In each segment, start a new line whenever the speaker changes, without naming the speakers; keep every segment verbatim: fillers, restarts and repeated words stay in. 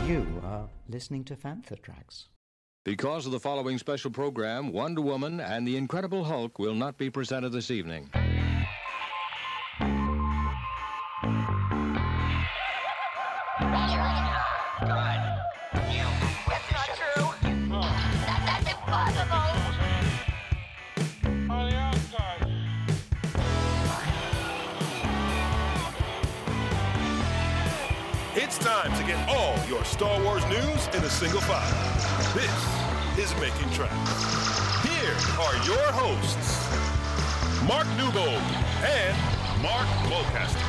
You are listening to Fantha Tracks.
Because of the following special program, Wonder Woman and the Incredible Hulk will not be presented this evening.
It's time to get all your Star Wars news in a single file. This is Making Tracks. Here are your hosts, Mark Newbold and Mark Mulcaster.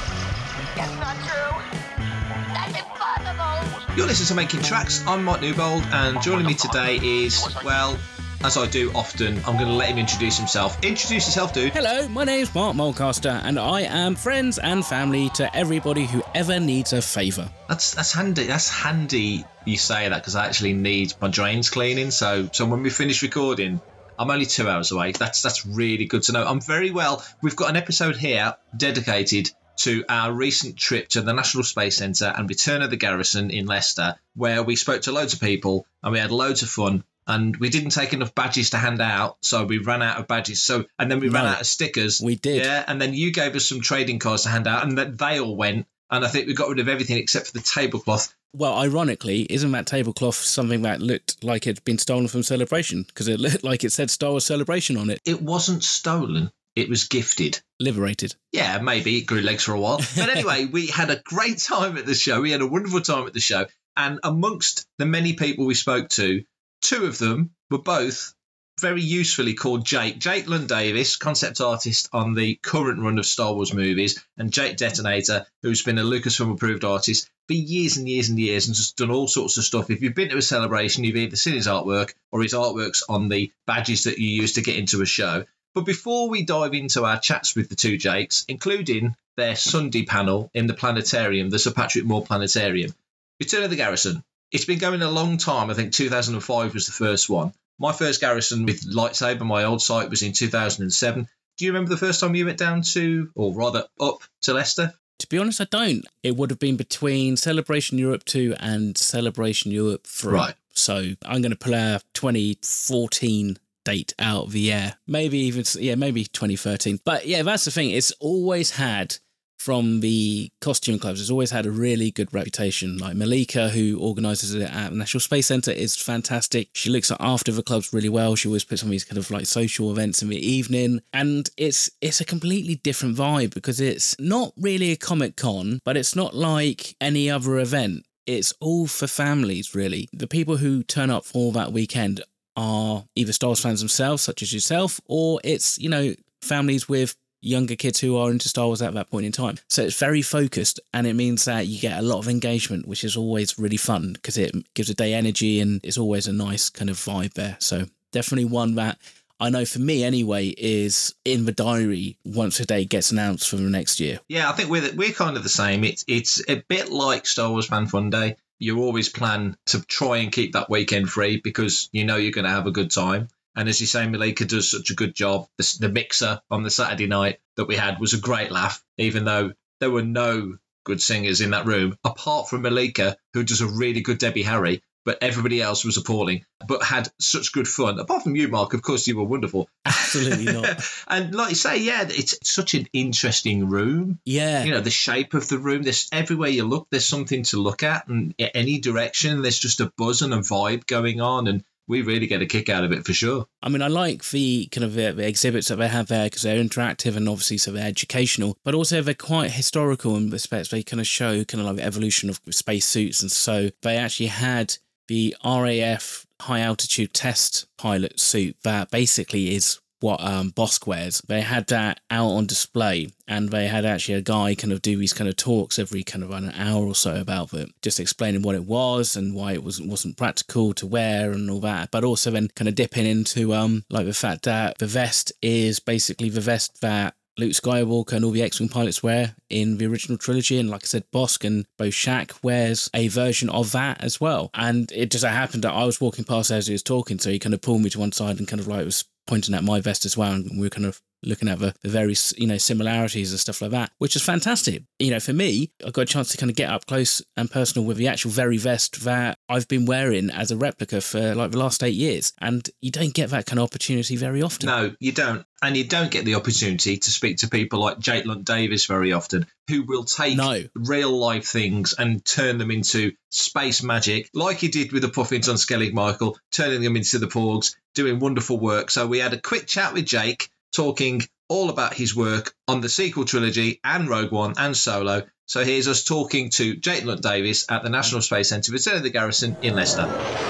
That's not true. That's impossible.
You're listening to Making Tracks. I'm Mark Newbold, and joining me today is, well, as I do often, I'm going to let him introduce himself. Introduce yourself, dude.
Hello, my name's Mark Mulcaster, and I am friends and family to everybody who ever needs a favour.
That's that's handy. That's handy you say that, because I actually need my drains cleaning. So so when we finish recording, I'm only two hours away. That's that's really good to know. I'm very well. We've got an episode here dedicated to our recent trip to the National Space Centre and Return of the Garrison in Leicester, where we spoke to loads of people and we had loads of fun. And we didn't take enough badges to hand out, so we ran out of badges. So and then we ran
No,
out of stickers.
we did.
Yeah, and then you gave us some trading cards to hand out, and that they all went. And I think we got rid of everything except for the tablecloth.
Well, ironically, isn't that tablecloth something that looked like it'd been stolen from Celebration? Because it looked like it said Star Wars Celebration on it.
It wasn't stolen. It was gifted.
Liberated.
Yeah, maybe. It grew legs for a while. But anyway, we had a great time at the show. We had a wonderful time at the show. And amongst the many people we spoke to, two of them were both very usefully called Jake. Jake Lund Davis, concept artist on the current run of Star Wars movies, and Jake Detonator, who's been a Lucasfilm approved artist for years and years and years and just done all sorts of stuff. If you've been to a Celebration, you've either seen his artwork or his artwork's on the badges that you use to get into a show. But before we dive into our chats with the two Jakes, including their Sunday panel in the planetarium, the Sir Patrick Moore Planetarium, Return of the Garrison. It's been going a long time. I think two thousand five was the first one. My first Garrison with lightsaber, my old site, was in two thousand seven. Do you remember the first time you went down to, or rather up to Leicester?
To be honest, I don't. It would have been between Celebration Europe two and Celebration Europe three.
Right.
So I'm going to pull our twenty fourteen date out of the air. Maybe even, yeah, maybe twenty thirteen. But yeah, that's the thing. It's always had, from the costume clubs, has always had a really good reputation. Like Malika, who organises it at the National Space Centre, is fantastic. She looks after the clubs really well. She always puts on these kind of like social events in the evening. And it's it's a completely different vibe because it's not really a Comic Con, but it's not like any other event. It's all for families, really. The people who turn up for that weekend are either Star Wars fans themselves, such as yourself, or it's, you know, families with younger kids who are into Star Wars at that point in time. So it's very focused, and it means that you get a lot of engagement, which is always really fun because it gives a day energy and it's always a nice kind of vibe there. So definitely one that I know for me anyway is in the diary once a day gets announced for the next year.
Yeah, I think we're we're kind of the same. It's it's a bit like Star Wars Fan Fun Day. You always plan to try and keep that weekend free because you know you're going to have a good time. And as you say, Malika does such a good job. The, the mixer on the Saturday night that we had was a great laugh, even though there were no good singers in that room, apart from Malika, who does a really good Debbie Harry, but everybody else was appalling, but had such good fun. Apart from you, Mark, of course, you were wonderful.
Absolutely not.
And like you say, yeah, it's such an interesting room.
Yeah.
You know, the shape of the room, there's everywhere you look, there's something to look at, and in any direction, there's just a buzz and a vibe going on, and we really get a kick out of it for sure.
I mean, I like the kind of uh, the exhibits that they have there because they're interactive and obviously so they're educational, but also they're quite historical in respects. They kind of show kind of like the evolution of spacesuits. And so they actually had the R A F high altitude test pilot suit that basically is what um, Bosk wears. They had that out on display, and they had actually a guy kind of do these kind of talks every kind of an hour or so about it, just explaining what it was and why it wasn't wasn't practical to wear and all that, but also then kind of dipping into um like the fact that the vest is basically the vest that Luke Skywalker and all the X-Wing pilots wear in the original trilogy. And like I said, Bosk and Bo Shak wears a version of that as well. And it just happened that I was walking past as he was talking, so he kind of pulled me to one side and kind of like was pointing at my vest as well, and we were kind of looking at the, the various, you know, similarities and stuff like that, which is fantastic. You know, for me, I got a chance to kind of get up close and personal with the actual very vest that I've been wearing as a replica for like the last eight years. And you don't get that kind of opportunity very often.
No, you don't. And you don't get the opportunity to speak to people like Jake Lunt Davis very often, who will take
No.
real life things and turn them into space magic, like he did with the Puffins on Skellig Michael, turning them into the Porgs, doing wonderful work. So we had a quick chat with Jake, talking all about his work on the sequel trilogy and Rogue One and Solo. So here's us talking to Jake Lunt Davis at the National Space Centre, Return of the Garrison in Leicester.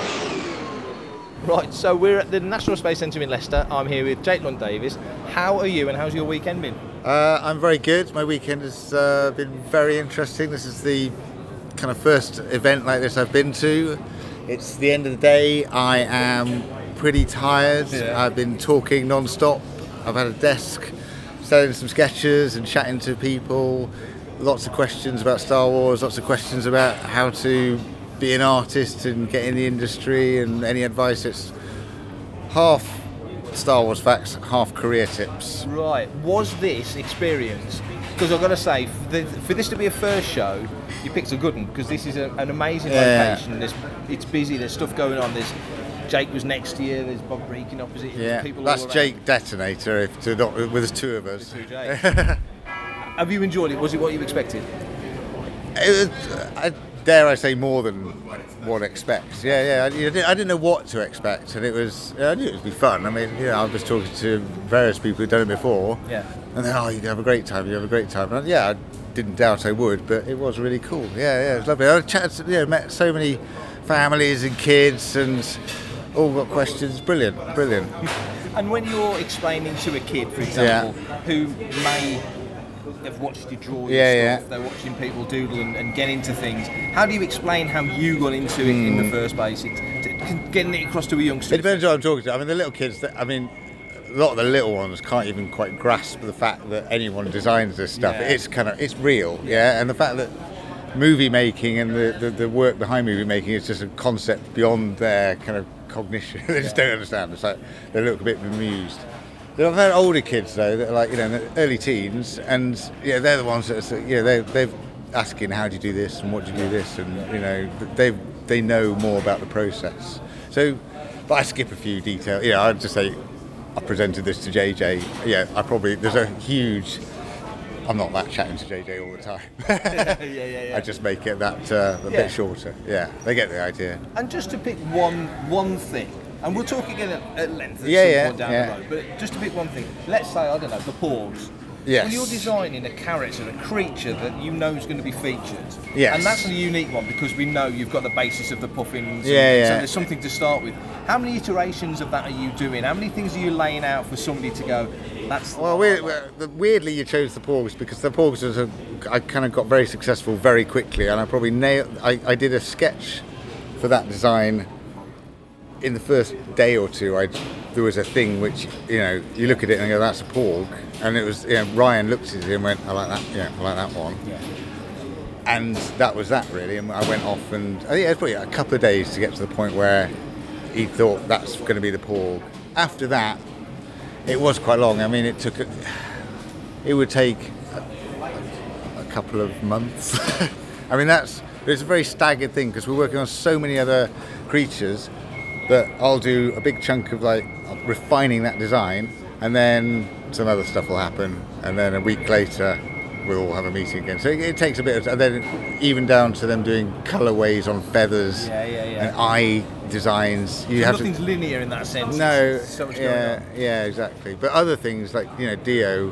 Right, so we're at the National Space Centre in Leicester. I'm here with Jake Lunt Davis. How are you and how's your weekend been?
Uh, I'm very good. My weekend has uh, been very interesting. This is the kind of first event like this I've been to. It's the end of the day. I am pretty tired.
Yeah.
I've been talking non-stop. I've had a desk, selling some sketches and chatting to people. Lots of questions about Star Wars, lots of questions about how to be an artist and get in the industry, and any advice. It's half Star Wars facts, half career tips.
Right, was this experience, because I've got to say, for, the, for this to be a first show, you picked a good one, because this is a, an amazing
Yeah.
location. There's, it's busy, there's stuff going on. There's Jake was next to you, there's Bob Breakin opposite you,
Yeah,
there's people
that's
all around.
Jake Detonator. If to not with the two of us.
Two Jake. Have you enjoyed it? Was it what you expected?
It was, I, dare I say, more than one expects. Yeah, yeah. I, didn't, I didn't know what to expect, and it was. I knew it would be fun. I mean, you know, I was talking to various people who'd done it before.
Yeah.
And then, oh, you have a great time. You have a great time. And yeah, I didn't doubt I would, but it was really cool. Yeah, yeah, it was lovely. I chatted, to, you know, met so many families and kids, and all got questions. Brilliant, brilliant.
And when you're explaining to a kid, for example, who may have watched you draw your
Yeah,
stuff,
yeah.
they're watching people doodle and, and get into things, how do you explain how you got into it in the first place? It, t- getting it across to a youngster.
It depends on who I'm talking to. I mean, the little kids, that- I mean, a lot of the little ones can't even quite grasp the fact that anyone designs this stuff.
Yeah.
It's kind of, it's real, yeah? And the fact that movie making and the, the, the work behind movie making is just a concept beyond their kind of cognition. They just don't understand. It's like they look a bit bemused. There are very older kids though that are like, you know, in the early teens, and yeah, they're the ones that are, you know, they they're asking how do you do this and what do you do this, and you know, they they know more about the process. So, but I skip a few details. You know, I'd just say I presented this to J J. Yeah, I probably there's a huge. I'm not that chatting to J J all the time.
yeah, yeah, yeah.
I just make it that uh, a
Yeah.
bit shorter. Yeah, they get the idea.
And just to pick one one thing, and we'll talk again at, at length at
Yeah,
some
yeah,
point down
yeah.
the road, but just to pick one thing, let's say, I don't know, the Porgs.
Yes.
When you're designing a character, a creature that you know is going to be featured,
Yes.
and that's a unique one because we know you've got the basis of the Puffins,
Yeah,
and,
yeah.
so there's something to start with. How many iterations of that are you doing? How many things are you laying out for somebody to go, that's...
Well, we the, weirdly, you chose the Porgs because the Porgs was a, I kind of got very successful very quickly, and I probably nailed. I, I did a sketch for that design in the first day or two. I there was a thing which, you know, you look at it and go, that's a Porg, and it was, you know, Ryan looked at it and went, I like that, yeah, I like that one.
Yeah.
And that was that really, and I went off, and I think it was probably a couple of days to get to the point where he thought that's going to be the Porg. After that, it was quite long. I mean, it took, a, it would take a, a couple of months. I mean, that's, it's a very staggered thing because we're working on so many other creatures that I'll do a big chunk of like refining that design, and then some other stuff will happen, and then a week later we'll all have a meeting again. So it, it takes a bit of, and then even down to them doing colorways on feathers
Yeah, yeah, yeah.
and eye designs. You
So
have to.
nothing's linear in that sense.
No,
There's so much going
yeah,
on.
yeah, exactly. But other things like, you know, Dio,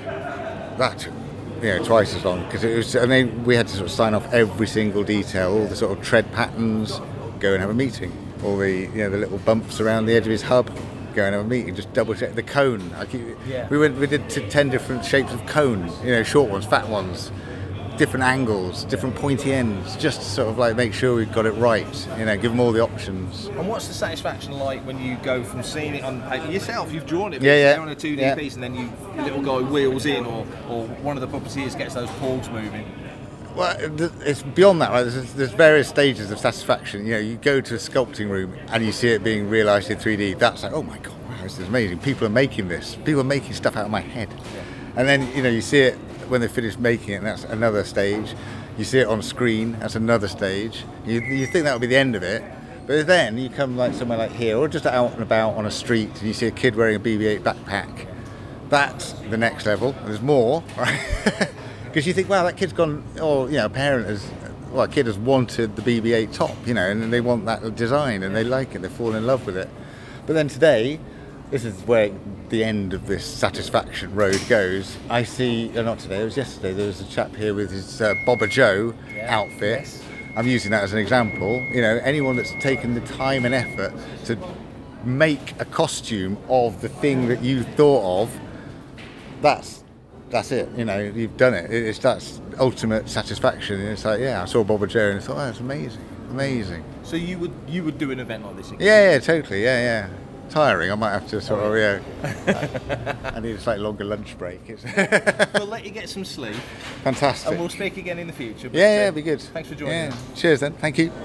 that took, you know, twice as long because it was. I mean, we had to sort of sign off every single detail, all the sort of tread patterns. Go and have a meeting. All the, you know, the little bumps around the edge of his hub. Go and have a meeting. Just double check the cone. I keep,
Yeah.
We went. We did t- ten different shapes of cone. You know, short ones, fat ones. Different angles, different pointy ends, just to sort of like make sure we've got it right, you know, give them all the options.
And what's the satisfaction like when you go from seeing it on paper yourself? You've drawn it, but
Yeah,
it's
yeah.
there on a two D
Yeah.
piece, and then you the little guy wheels in, or, or one of the puppeteers gets those Porgs moving.
Well, th- it's beyond that, right? There's, there's various stages of satisfaction. You know, you go to a sculpting room and you see it being realised in three D. That's like, oh my god, wow, this is amazing. People are making this. People are making stuff out of my head. Yeah. And then, you know, you see it when they finish making it, and that's another stage. You see it on screen, that's another stage. You, you think that will be the end of it. But then you come like somewhere like here, or just out and about on a street, and you see a kid wearing a B B eight backpack. That's the next level. There's more, right? Because you think, wow, that kid's gone, or, you know, a parent has, well, a kid has wanted the B B eight top, you know, and they want that design, and they like it, they fall in love with it. But then today, this is where the end of this satisfaction road goes. I see, oh, not today, it was yesterday, there was a chap here with his uh, Boba Joe yeah. outfit. Yes. I'm using that as an example. You know, anyone that's taken the time and effort to make a costume of the thing that you thought of, that's that's it. You know, you've done it. It's that's ultimate satisfaction. And it's like, yeah, I saw Boba Joe and I thought, oh, that's amazing, amazing.
So you would you would do an event like this again?
Yeah, yeah, totally, yeah, yeah. Tiring. I might have to sort of, yeah. I need a slightly longer lunch break.
We'll let you get some sleep.
Fantastic.
And we'll speak again in the future.
Yeah, yeah, it'll be good.
Thanks for joining
yeah.
us.
Cheers then. Thank you.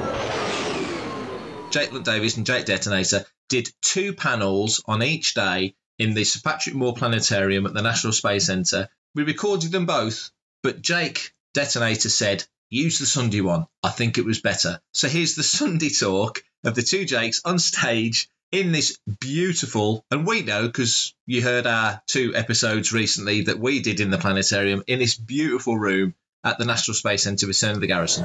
Jake Lunt Davis and Jake Detonator did two panels on each day in the Sir Patrick Moore Planetarium at the National Space Centre. We recorded them both, but Jake Detonator said, use the Sunday one. I think it was better. So here's the Sunday talk of the two Jakes on stage in this beautiful, and we know because you heard our two episodes recently that we did in the planetarium, in this beautiful room at the National Space Centre, Return of the Garrison.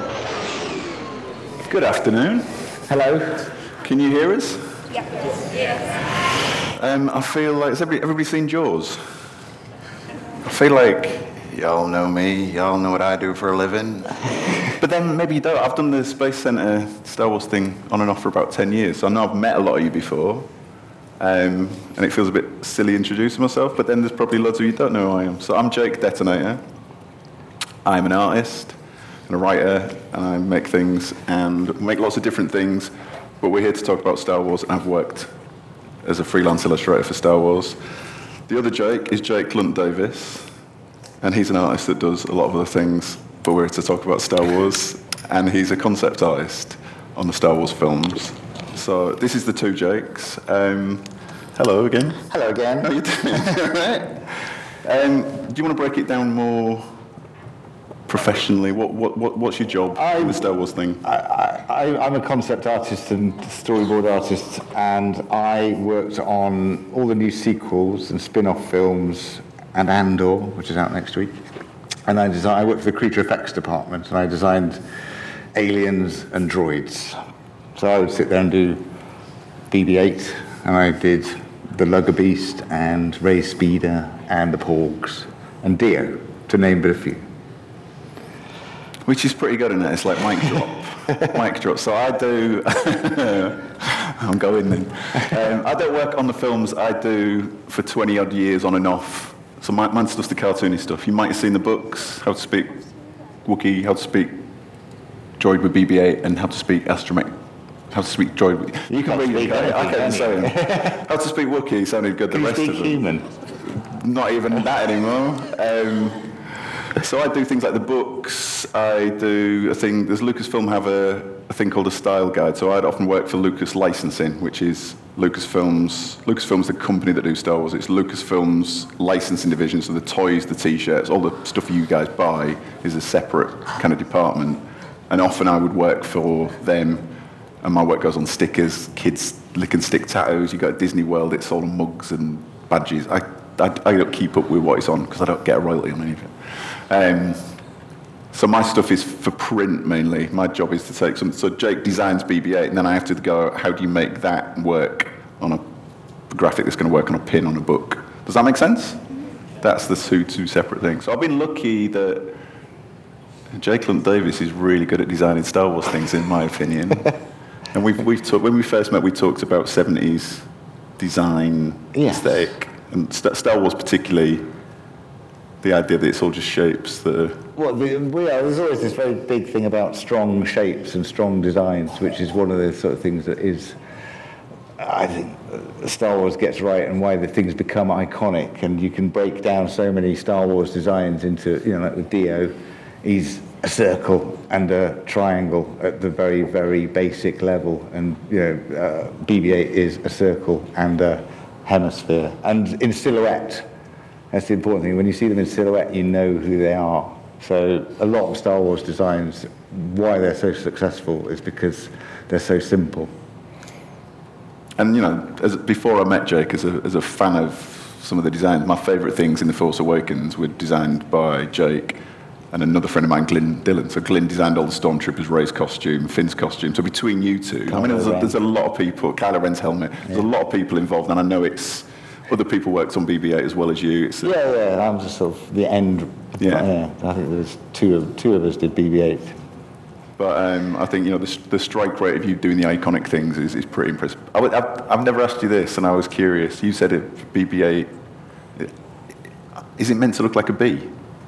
Good afternoon.
Hello.
Can you hear us?
Yeah. Yes.
Um, I feel like, has everybody, everybody seen Jaws? I feel like y'all know me, y'all know what I do for a living. But then maybe you don't. I've done the Space Centre Star Wars thing on and off for about ten years, so I know I've met a lot of you before. Um, and it feels a bit silly introducing myself, but then there's probably loads of you who don't know who I am. So I'm Jake Detonator. I'm an artist and a writer, and I make things and make lots of different things, but we're here to talk about Star Wars, and I've worked as a freelance illustrator for Star Wars. The other Jake is Jake Lunt Davis, and he's an artist that does a lot of other things, but we're here to talk about Star Wars, and he's a concept artist on the Star Wars films. So this is the two Jakes. Um, hello again.
Hello again.
How are you doing? All right. Um, do you want to break it down more professionally? What, what, what what's your job I, in the Star Wars thing?
I, I, I'm a concept artist and storyboard artist, and I worked on all the new sequels and spin-off films and Andor, which is out next week. And I design, I worked for the creature effects department, and I designed aliens and droids. So I would sit there and do B B eight, and I did the Lugger Beast and Ray Speeder and the Porgs and Dio, to name but a few.
Which is pretty good, isn't it? It's like mic drop. mic drop. So I do... I'm going then. Um, I don't work on the films I do for twenty-odd years on and off. So my, my stuff's the cartoony stuff. You might have seen the books, How to Speak Wookiee, How to Speak Droid with B B eight, and How to Speak Astromech. How to Speak Droid with...
You can read it.
I can't say it. How to Speak Wookiee sounded good. The rest of them.
Human?
Not even that anymore. Um, so I do things like the books. I do a thing... Does Lucasfilm have a, a thing called a style guide? So I'd often work for Lucas Licensing, which is Lucasfilm's... Lucasfilm's the company that do Star Wars. It's Lucasfilm's licensing division, so the toys, the T-shirts, all the stuff you guys buy is a separate kind of department. And often I would work for them, and my work goes on stickers, kids lick and stick tattoos. You go to Disney World, it's all mugs and badges. I, I, I don't keep up with what it's on because I don't get a royalty on any of it. Um, so my stuff is for print mainly. My job is to take some... So Jake designs B B eight, and then I have to go, how do you make that work on a graphic that's going to work on a pin on a book? Does that make sense? That's the two, two separate things. So I've been lucky that Jake Lunt Davis is really good at designing Star Wars things, in my opinion. And we've we've talked, when we first met, we talked about seventies design yes. aesthetic, and Star Wars particularly. The idea that it's all just shapes that are...
Well, the, we are, there's always this very big thing about strong shapes and strong designs, which is one of the sort of things that is, I think, Star Wars gets right, and why the things become iconic. And you can break down so many Star Wars designs into, you know, like with Dio, he's a circle and a triangle at the very, very basic level. And, you know, uh, B B eight is a circle and a hemisphere. And in silhouette, that's the important thing. When you see them in silhouette, you know who they are. So a lot of Star Wars designs, why they're so successful is because they're so simple.
And, you know, as, before I met Jake, as a, as a fan of some of the designs, my favourite things in The Force Awakens were designed by Jake and another friend of mine, Glyn Dillon. So Glyn designed all the Stormtroopers, Rey's costume, Finn's costume. So between you two, Kylo I mean, there's a, there's a lot of people, Kylo Ren's helmet, yeah. There's a lot of people involved, and I know it's, other people worked on B B eight as well as you. It's a,
yeah, yeah, I'm just sort of the end.
Yeah.
yeah I think there's two of, two of us did B B eight.
But um, I think, you know, the, the strike rate of you doing the iconic things is, is pretty impressive. I would, I've, I've never asked you this, and I was curious. You said it, B B eight, is it meant to look like a bee?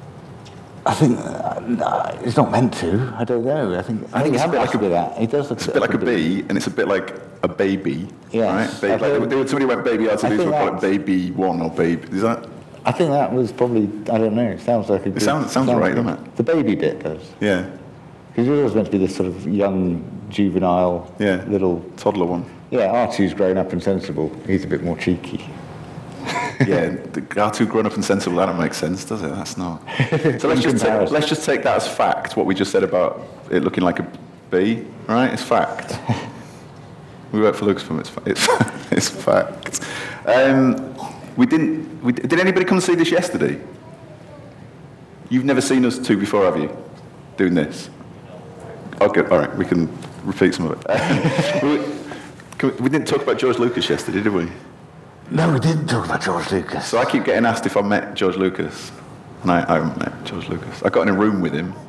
I think uh, no, it's not meant to. I don't know. I think I,
I think
think
it's a bit like a,
that. It does look
it's a bit like a bee, and it's a bit like a baby,
yes,
right? Baby, like, think, somebody went baby out to do call it baby one or baby. Is that?
I think that was probably. I don't know. It sounds like a.
It
good,
sounds sounds, sounds right, doesn't it?
The baby bit does.
Yeah.
Because it was meant to be this sort of young, juvenile,
yeah.
little
toddler one.
Yeah, R two's grown up and sensible. He's a bit more cheeky.
Yeah, the R two grown up and sensible, that don't make sense, does it? That's not. So let's just, take, let's just take that as fact, what we just said about it looking like a bee, right? It's fact. We work for Lucasfilm, it's, it's, it's fact. Um, we didn't, we, did anybody come and see this yesterday? You've never seen us two before, have you? Doing this? Okay, all right, we can repeat some of it. we, we didn't talk about George Lucas yesterday, did we?
No, we didn't talk about George Lucas.
So I keep getting asked if I met George Lucas, and I, I haven't met George Lucas. I got in a room with him.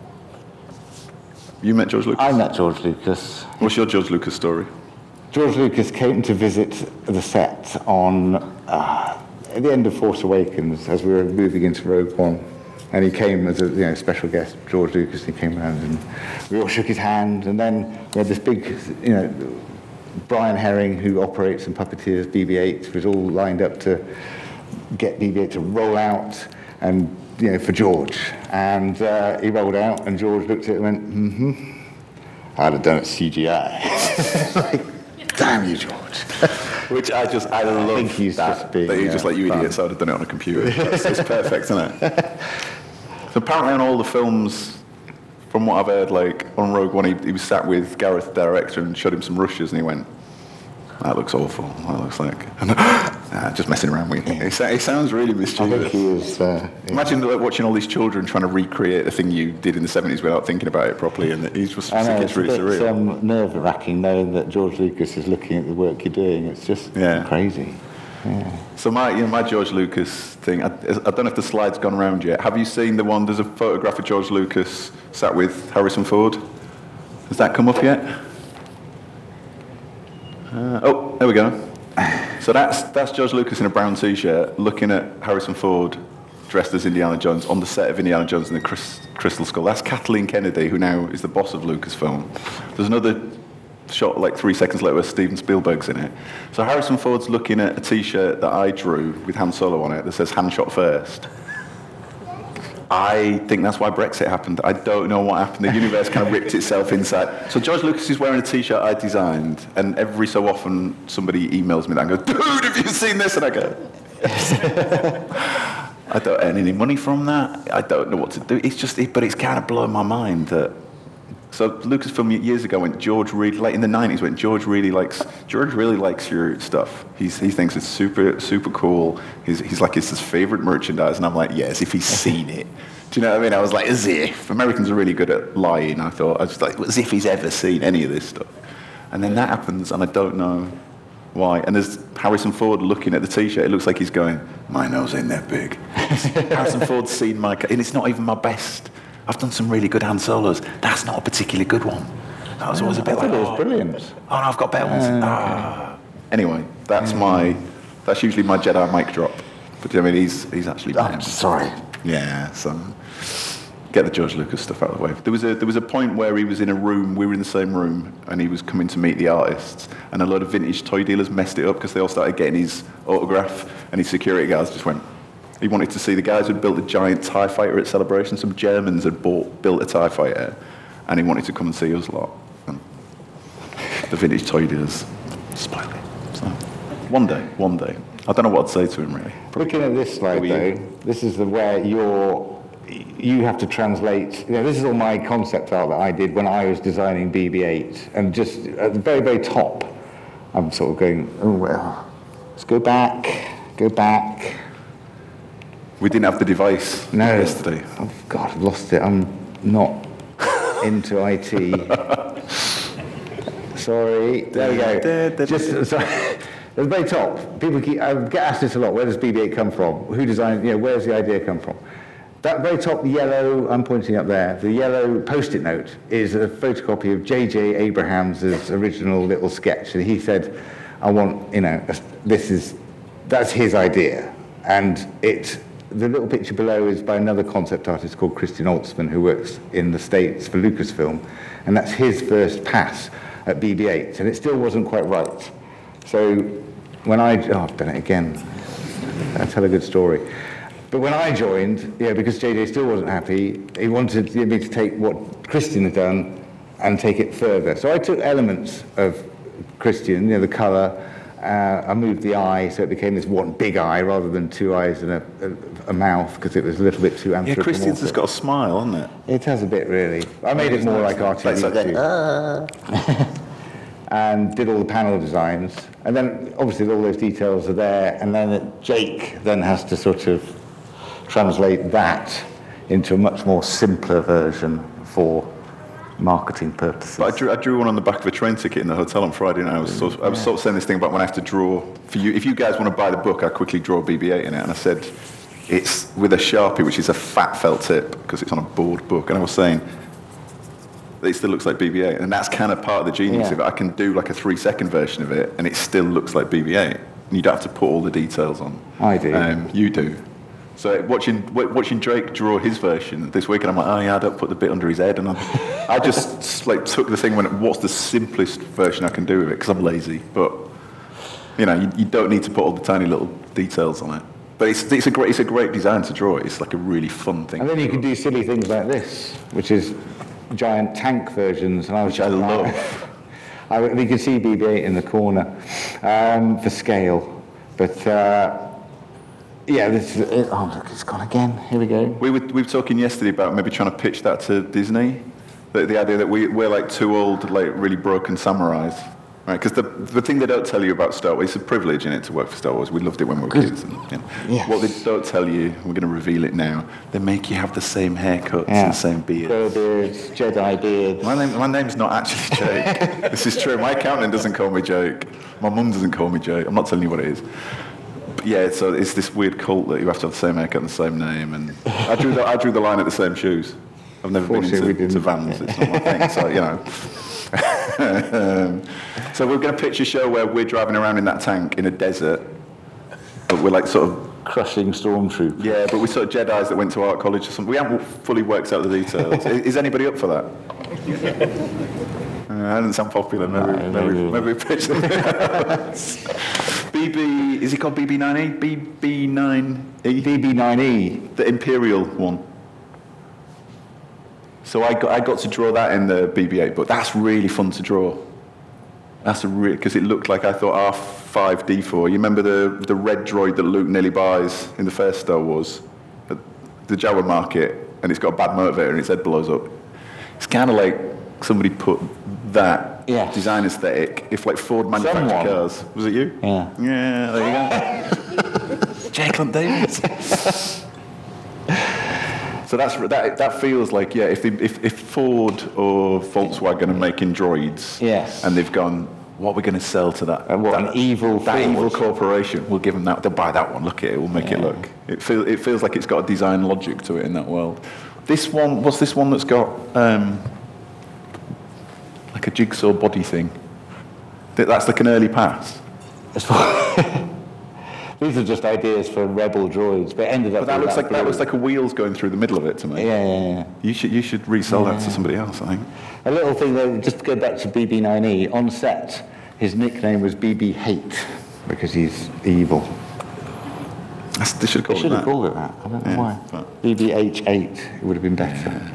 You met George Lucas?
I met George Lucas.
What's your George Lucas story?
George Lucas came to visit the set on uh, at the end of Force Awakens as we were moving into Rogue One. And he came as a you know, special guest, George Lucas. He came around and we all shook his hand. And then we had this big, you know, Brian Herring, who operates and puppeteers B B eight, was all lined up to get B B eight to roll out, and you know, for George. And uh, he rolled out, and George looked at it and went, "Mm-hmm. I'd have done it C G I." Like, damn you, George.
Which I just, I love.
I think he's
that,
just being,
that you're just
uh,
like, you idiots, I would have done it on a computer. It's, it's perfect, isn't it? So apparently on all the films, from what I've heard, like on Rogue One, he, he was sat with Gareth, the director, and showed him some rushes, and he went, "That looks awful. That looks like nah, just messing around with you." He, he sounds really mischievous.
I think he is. Uh, yeah.
Imagine like, watching all these children trying to recreate the thing you did in the seventies without thinking about it properly, and he's just
I know,
thinking
it's
it's really
a bit,
surreal.
um, nerve-wracking knowing that George Lucas is looking at the work you're doing. It's just
yeah.
crazy. Yeah.
So my, you know, my George Lucas thing, I, I don't know if the slide's gone around yet. Have you seen the one, there's a photograph of George Lucas sat with Harrison Ford? Has that come up yet? Uh, oh, there we go. So that's that's George Lucas in a brown T-shirt looking at Harrison Ford dressed as Indiana Jones on the set of Indiana Jones and the Chris, Crystal Skull. That's Kathleen Kennedy, who now is the boss of Lucasfilm. There's another shot like three seconds later where Steven Spielberg's in it. So Harrison Ford's looking at a T-shirt that I drew with Han Solo on it that says "hand shot first." I think that's why Brexit happened. I don't know what happened. The universe kind of ripped itself inside. So George Lucas is wearing a T-shirt I designed, and every so often somebody emails me that and goes, "Dude, have you seen this?" And I go, yes. I don't earn any money from that. I don't know what to do. It's just, it, but it's kind of blowing my mind that. So Lucasfilm years ago went, George really, like in the nineties, went, George really likes, George really likes your stuff. He's, he thinks it's super, super cool. He's, he's like, it's his favorite merchandise. And I'm like, yes, if he's seen it. Do you know what I mean? I was like, as if. Americans are really good at lying. I thought, I was like, as if he's ever seen any of this stuff. And then that happens, and I don't know why. And there's Harrison Ford looking at the T-shirt. It looks like he's going, my nose ain't that big. Harrison Ford's seen my, and it's not even my best. I've done some really good Han Solos. That's not a particularly good one. That was always a bit
I
like,
thought it was
oh,
brilliant.
Oh, no, I've got better ones.
Uh,
ah. Anyway, that's my, that's usually my Jedi mic drop. But I mean, he's he's actually.
I'm sorry.
Yeah, so get the George Lucas stuff out of the way. There was a there was a point where he was in a room. We were in the same room, and he was coming to meet the artists. And a load of vintage toy dealers messed it up because they all started getting his autograph, and his security guards just went, He wanted to see the guys who'd built a giant TIE fighter at Celebration. Some Germans had bought, built a TIE fighter, and he wanted to come and see us lot. And the vintage toy dealers spoil it. So, one day, one day. I don't know what I'd say to him, really.
Looking at this slide, though, this is the where you're, you have to translate, you know, this is all my concept art that I did when I was designing B B eight, and just at the very, very top, I'm sort of going, oh, well, let's go back, go back.
We didn't have the device
no.
yesterday.
Oh, God, I've lost it. I'm not into I T. Sorry. There we go. Just, sorry. At the very top, people keep, I get asked this a lot, where does B B eight come from? Who designed, you know, where's the idea come from? That very top yellow, I'm pointing up there, the yellow post-it note is a photocopy of J J Abrams' original little sketch. And he said, I want, you know, this is, that's his idea. And it, the little picture below is by another concept artist called Christian Altsman, who works in the States for Lucasfilm. And that's his first pass at B B eight. And it still wasn't quite right. So when I, oh, I've done it again. I tell a good story. But when I joined, yeah, because J J still wasn't happy, he wanted me to take what Christian had done and take it further. So I took elements of Christian, you know, the colour, uh, I moved the eye so it became this one big eye rather than two eyes and a, a, a mouth, because it was a little bit too anthropomorphic.
Yeah, Christian's just got a smile, hasn't it?
It has a bit, really. I made it more like R two D two. And did all the panel designs. And then, obviously, all those details are there, and then Jake then has to sort of translate that into a much more simpler version for marketing purposes.
But I drew, I drew one on the back of a train ticket in the hotel on Friday, and I was sort of, I was sort of saying this thing about when I have to draw for you. If you guys want to buy the book, I quickly draw B B eight in it, and I said it's with a Sharpie, which is a fat felt tip because it's on a board book, and I was saying it still looks like B B eight, and that's kind of part of the genius yeah. of it. I can do like a three-second version of it, and it still looks like B B eight. And you don't have to put all the details on.
I do.
Um, you do. So watching watching Drake draw his version this week, and I'm like, oh yeah, I don't put the bit under his head, and I, I just like took the thing when what's the simplest version I can do of it because I'm lazy. But you know, you, you don't need to put all the tiny little details on it. But it's it's a great it's a great design to draw. It's like a really fun thing.
And then you can do silly things like this, which is giant tank versions, and I was
which I love.
I, we can see B B eight in the corner um, for scale, but. Uh, Yeah, this is it. Oh, look, it's gone again. Here we go.
We were we were talking yesterday about maybe trying to pitch that to Disney, the, the idea that we we're like two old, like really broken samurais, right? Because the the thing they don't tell you about Star Wars, it's a privilege in it to work for Star Wars. We loved it when we were kids. And, you know,
yes.
What they don't tell you, we're going to reveal it now. They make you have the same haircuts
yeah.
and the same beard.
Girl beards, Jedi beards.
My name my name's not actually Jake. This is true. My accountant doesn't call me Jake. My mum doesn't call me Jake. I'm not telling you what it is. Yeah, so it's this weird cult that you have to have the same haircut and the same name, and I drew the I drew the line at the same shoes. I've never been into, into Vans. It's not my thing, so you know. um, so we're going to pitch a show where we're driving around in that tank in a desert, but we're like sort of
crushing stormtroopers.
Yeah, but we're sort of Jedis that went to art college or something. We haven't fully worked out the details. is, is anybody up for that? Uh, that doesn't sound popular. Maybe, no, maybe, maybe, maybe we pitch something else. B B, is it called B B nine E? B B nine E?
B B nine E.
The Imperial one. So I got I got to draw that in the B B eight book. That's really fun to draw. That's a real, because it looked like I thought R five D four. You remember the, the red droid that Luke nearly buys in the first Star Wars? At the Jawa market, and it's got a bad motivator and its head blows up. It's kind of like somebody put that
yes.
design aesthetic, if like Ford manufactured
Someone.
cars. Was it you?
Yeah.
Yeah, there you go. Jake Hunt Davis. So that's that. That feels like yeah. If, they, if if Ford or Volkswagen are making droids,
yes,
and they've gone, what are we going to sell to that?
And what
that,
an evil,
that
Ford.
evil corporation. We'll give them that. They'll buy that one. Look at it. We'll make
yeah.
it look. It feels it feels like it's got a design logic to it in that world. This one, what's this one that's got um, like a jigsaw body thing? That's like an early pass.
These are just ideas for rebel droids, but it ended up.
But that looks
that
like that looks like a wheels going through the middle of it to me.
Yeah, yeah, yeah.
You should you should resell
yeah.
that to somebody else, I think.
A little thing though, just to go back to B B nine E, on set, his nickname was B B Hate because he's evil.
That's, they should have
They
called
should
it
have
that.
called it that. I don't know
Yeah,
why.
but-
B B H eight, it would have been better.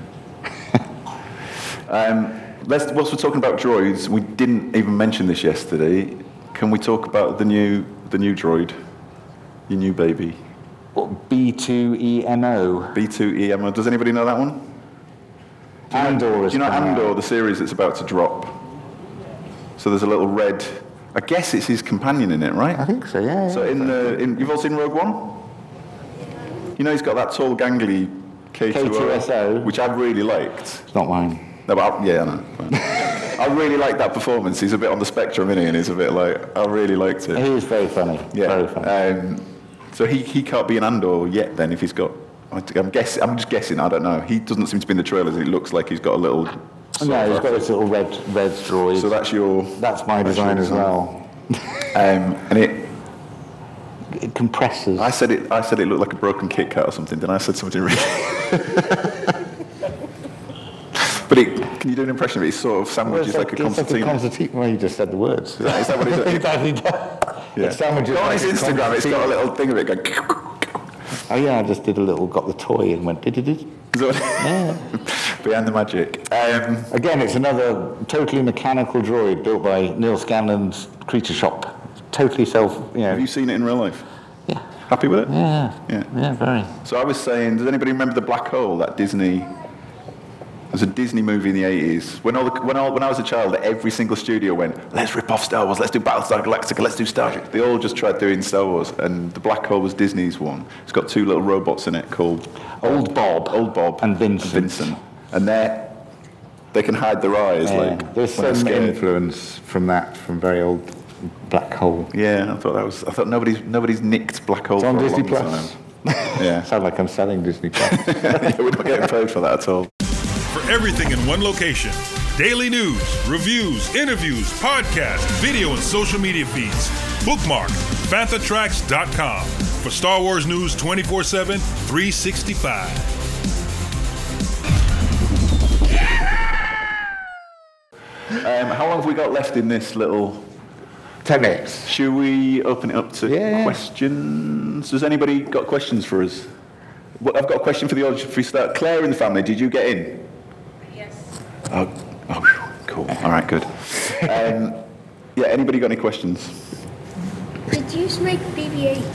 Um, let's, whilst we're talking about droids, we didn't even mention this yesterday. Can we talk about the new the new droid, your new baby?
What, B two E M O?
B two E M O. Does anybody know that one? Do you
Andor
know,
is
do you know
coming
Andor,
out.
the series that's about to drop? So there's a little red. I guess it's his companion in it, right?
I think so, yeah.
So
yeah.
in the in, you've all seen Rogue One? You know he's got that tall, gangly K two O,
K two S O.
which I really liked.
It's not mine.
No, but I, yeah, I know. I really liked that performance. He's a bit on the spectrum, isn't he? And he's a bit like, I really liked it.
He is very funny.
Yeah.
Very funny.
Um, so he, he can't be an Andor yet. Then if he's got, I'm guessing. I'm just guessing. I don't know. He doesn't seem to be in the trailers. It looks like he's got a little.
No, he's got this little red red droid.
So that's your.
That's my
that's
design
your
as well.
Um, and it.
It compresses.
I said it. I said it looked like a broken Kit Kat or something. Then I said something really. But it, can you do an impression of it? It sort of sandwiches
Well,
like,
it's
a
like, it's like a
concertina.
concertina. Well, you just said the words.
Is that, is that what it does?
It does, it does.
Yeah.
It sandwiches
Go on
like
his
a
Instagram. It's got a
concertina.
little thing of it going.
Oh yeah, I just did a little, got the toy and went, did did did.
Yeah. Behind the magic. Um,
Again, it's another totally mechanical droid built by Neil Scanlon's Creature Shop. Totally self, you know.
have you seen it in real life?
Yeah.
Happy with it?
Yeah.
Yeah.
Yeah, very.
So I was saying, does anybody remember the Black Hole? That Disney. There's a Disney movie in the eighties. When all the, when, all, when I was a child, every single studio went, let's rip off Star Wars, let's do Battlestar Galactica, let's do Star Trek. They all just tried doing Star Wars, and the Black Hole was Disney's one. It's got two little robots in it called
Old Bob.
Old Bob
And Vincent.
And Vincent. And they're they can hide their eyes
Yeah.
like
There's
when they're
some
scared.
influence from that, from very old Black Hole.
Yeah, I thought that was. I thought nobody's nobody's nicked Black Hole
It's on
for a
Disney
long
Plus.
time. Yeah.
Sound like I'm selling Disney Plus.
Yeah, we're not getting paid for that at all.
For everything in one location, daily news, reviews, interviews, podcasts, video, and social media feeds. Bookmark Fantha Tracks dot com for Star Wars news twenty-four seven, three sixty-five.
Um, how long have we got left in this little?
Ten minutes.
Should we open it up to
Yeah.
questions? Has anybody got questions for us? Well, I've got a question for the audience. If we start, Claire in the family, did you get in?
Yes.
Oh, oh whew, cool. All right, good. Um, yeah, anybody got any questions?
Did you just make B B eight?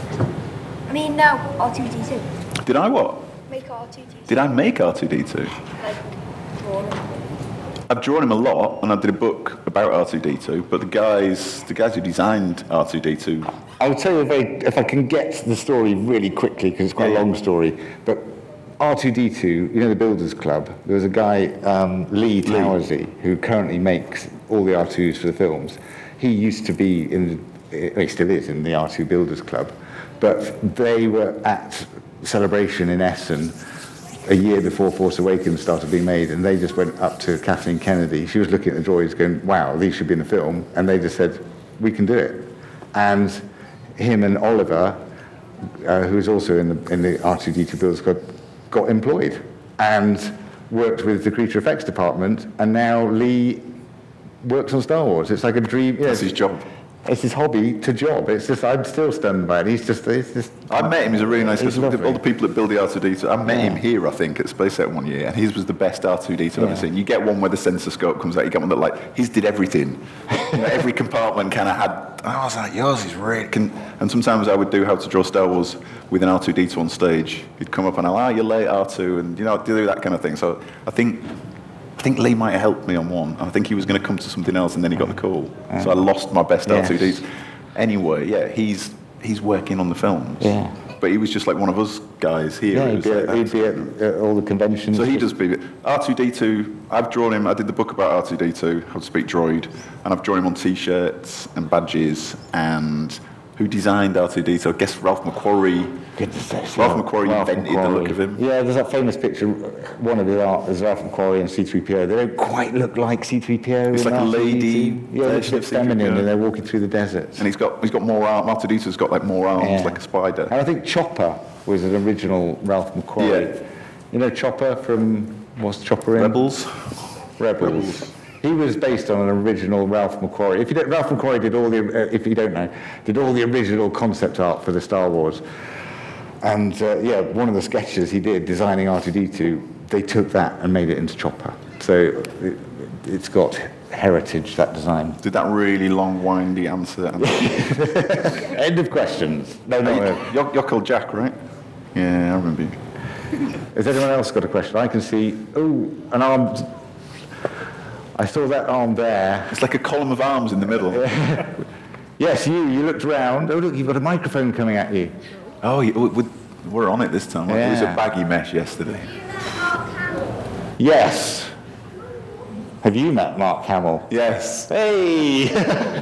I mean, no, R two D two.
Did I what?
Make R two D two.
Did I make R two D two?
Like, drawn them.
I've drawn him a lot, and I did a book about R two D two. But the guys, the guys who designed R two D two,
I'll tell you if I, if I can get the story really quickly, because it's quite
Yeah,
a
yeah.
long story. But R two D two, you know the Builders Club, there was a guy, um, Lee Towersey, who currently makes all the R twos for the films. He used to be in, the, he still is in the R two Builders Club, but they were at Celebration in Essen a year before Force Awakens started being made, and they just went up to Kathleen Kennedy. She was looking at the droids going, wow, these should be in the film, and they just said, we can do it. And him and Oliver, uh, who was also in the, in the R two D two Builders Club, got employed and worked with the Creature Effects department, and now Lee works on Star Wars. It's like a dream. Yeah,
that's his job.
It's his hobby to job. It's just, I'm still stunned by it. He's just, he's just.
I met him. He's a really nice guy.
He's
So the-
lovely.
All the people that build the R two D two, I met
Yeah.
him here, I think, at SpaceX one year, and his was the best R two D two I've
Yeah.
ever seen. You get one where the sensor scope comes out, you get one that, like, his did everything. You know, every compartment kind of had, and I was like, yours is really... Can, and sometimes I would do How to Draw Star Wars with an R two D two on stage. He'd come up and I'll, ah, you're late, R two, and, you know, do that kind of thing. So I think... I think Lee might have helped me on one. I think he was going to come to something else, and then he got the call. So I lost my best
Yes.
R two Ds. Anyway, yeah, he's he's working on the films.
Yeah.
But he was just like one of us guys here.
Yeah,
It
he'd
was
be,
like
at, he'd be at, at all the conventions.
so he does be R two D two. I've drawn him. I did the book about R two D two, How to Speak Droid, and I've drawn him on T-shirts and badges. And who designed R two D two? I guess Ralph McQuarrie.
Goodness, that's
Ralph
right.
McQuarrie
Ralph
invented the look
McQuarrie.
of him.
Yeah, there's that famous picture, one of the art, there's Ralph McQuarrie and C three P O. They don't quite look like C three P O.
It's
in
like a
R two D two.
lady
Yeah, it looks a
version
bit
of C three P O.
feminine, and they're walking through the deserts.
And he's got he's got more arms. R two D two's got like more arms,
Yeah.
like a spider.
And I think Chopper was an original Ralph McQuarrie.
Yeah.
You know Chopper from, what's Chopper in?
Rebels.
Rebels.
Rebels.
He was based on an original Ralph McQuarrie. If you don't, Ralph McQuarrie did all the, uh, if you don't know, did all the original concept art for the Star Wars. And uh, yeah, one of the sketches he did, designing R two D two, they took that and made it into Chopper. So it, it's got heritage, that design.
Did that really long, windy answer?
End of questions. No, no, no.
You're, you're called Jack, right? Yeah, I remember you.
Has anyone else got a question? I can see, oh, an arm. I saw that arm there.
It's like a column of arms in the middle.
Yes, you. You looked round. Oh, look, you've got a microphone coming at you.
Oh, we, we, we're on it this time.
Yeah.
It was a baggy mesh yesterday.
Yes. Have you met Mark Hamill?
Yes.
Hey!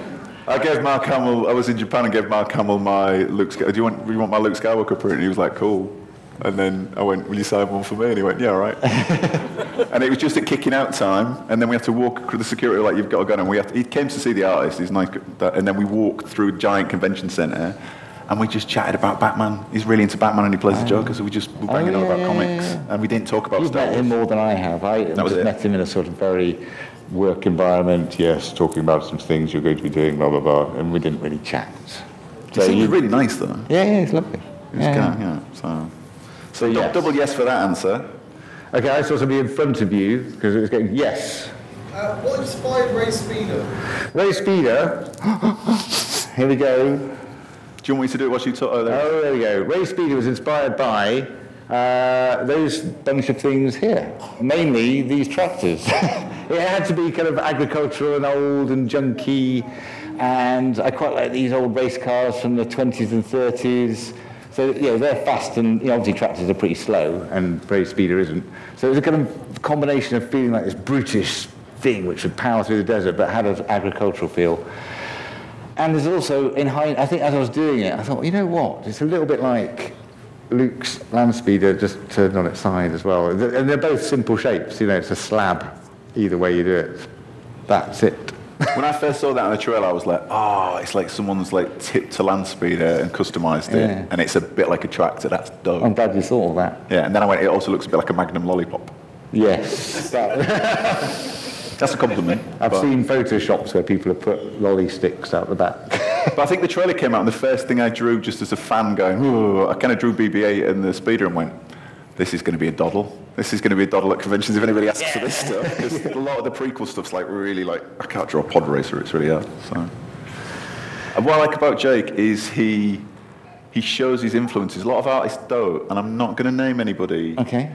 I gave Mark Hamill, I was in Japan and gave Mark Hamill my Luke Skywalker. Do you want, do you want my Luke Skywalker print? And he was like, cool. And then I went, will you sign one for me? And he went, yeah, all right. And it was just at kicking out time. And then we had to walk through the security, like, you've got to go. And we had to, he came to see the artist. He's nice. And then we walked through a giant convention centre. And we just chatted about Batman. He's really into Batman and he plays the Joker. So we just were banging
oh, yeah,
on about
yeah,
comics.
Yeah.
And we didn't talk about
You've
Star
met
Wars.
him more than I have. I
That was
just
it.
met him in a sort of very work environment, yes, talking about some things you're going to be doing, blah, blah, blah. And we didn't really chat.
He seems really nice, though.
Yeah, yeah, he's lovely.
He was
Yeah.
kind of, yeah. So, so
yes.
yes. double yes for that answer.
Okay, I saw somebody in front of you, because it was going, yes.
Uh, what inspired Ray Speeder?
Ray Speeder. Here we go.
Do you want me to do it while you talk? Oh, there.
Oh, there we go. Ray Speeder was inspired by uh, those bunch of things here, mainly these tractors. It had to be kind of agricultural and old and junky, and I quite like these old race cars from the twenties and thirties. So, you know, they're fast, and you know, obviously tractors are pretty slow, and Ray Speeder isn't. So it was a kind of combination of feeling like this brutish thing which would power through the desert, but had an agricultural feel. And there's also, in high, I think as I was doing it, I thought, you know what, it's a little bit like Luke's land speeder just turned on its side as well. And they're both simple shapes, you know, it's a slab, either way you do it. That's it.
When I first saw that on the trailer, I was like, oh, it's like someone's like tipped to land speeder and customised it,
Yeah.
and it's a bit like a tractor. That's dope.
I'm glad you thought of that.
Yeah, and then I went, it also looks a bit like a Magnum lollipop.
Yes.
That's a compliment.
I've
but,
seen photoshops where people have put lolly sticks out the back.
But I think the trailer came out, and the first thing I drew, just as a fan going, ooh, I kind of drew B B eight and the speeder and went, this is going to be a doddle. This is going to be a doddle at conventions if anybody asks yeah. for this stuff. Because a lot of the prequel stuff's like really like, I can't draw a pod racer, it's really hard. So. And what I like about Jake is he he shows his influences. A lot of artists don't, and I'm not going to name anybody.
Okay.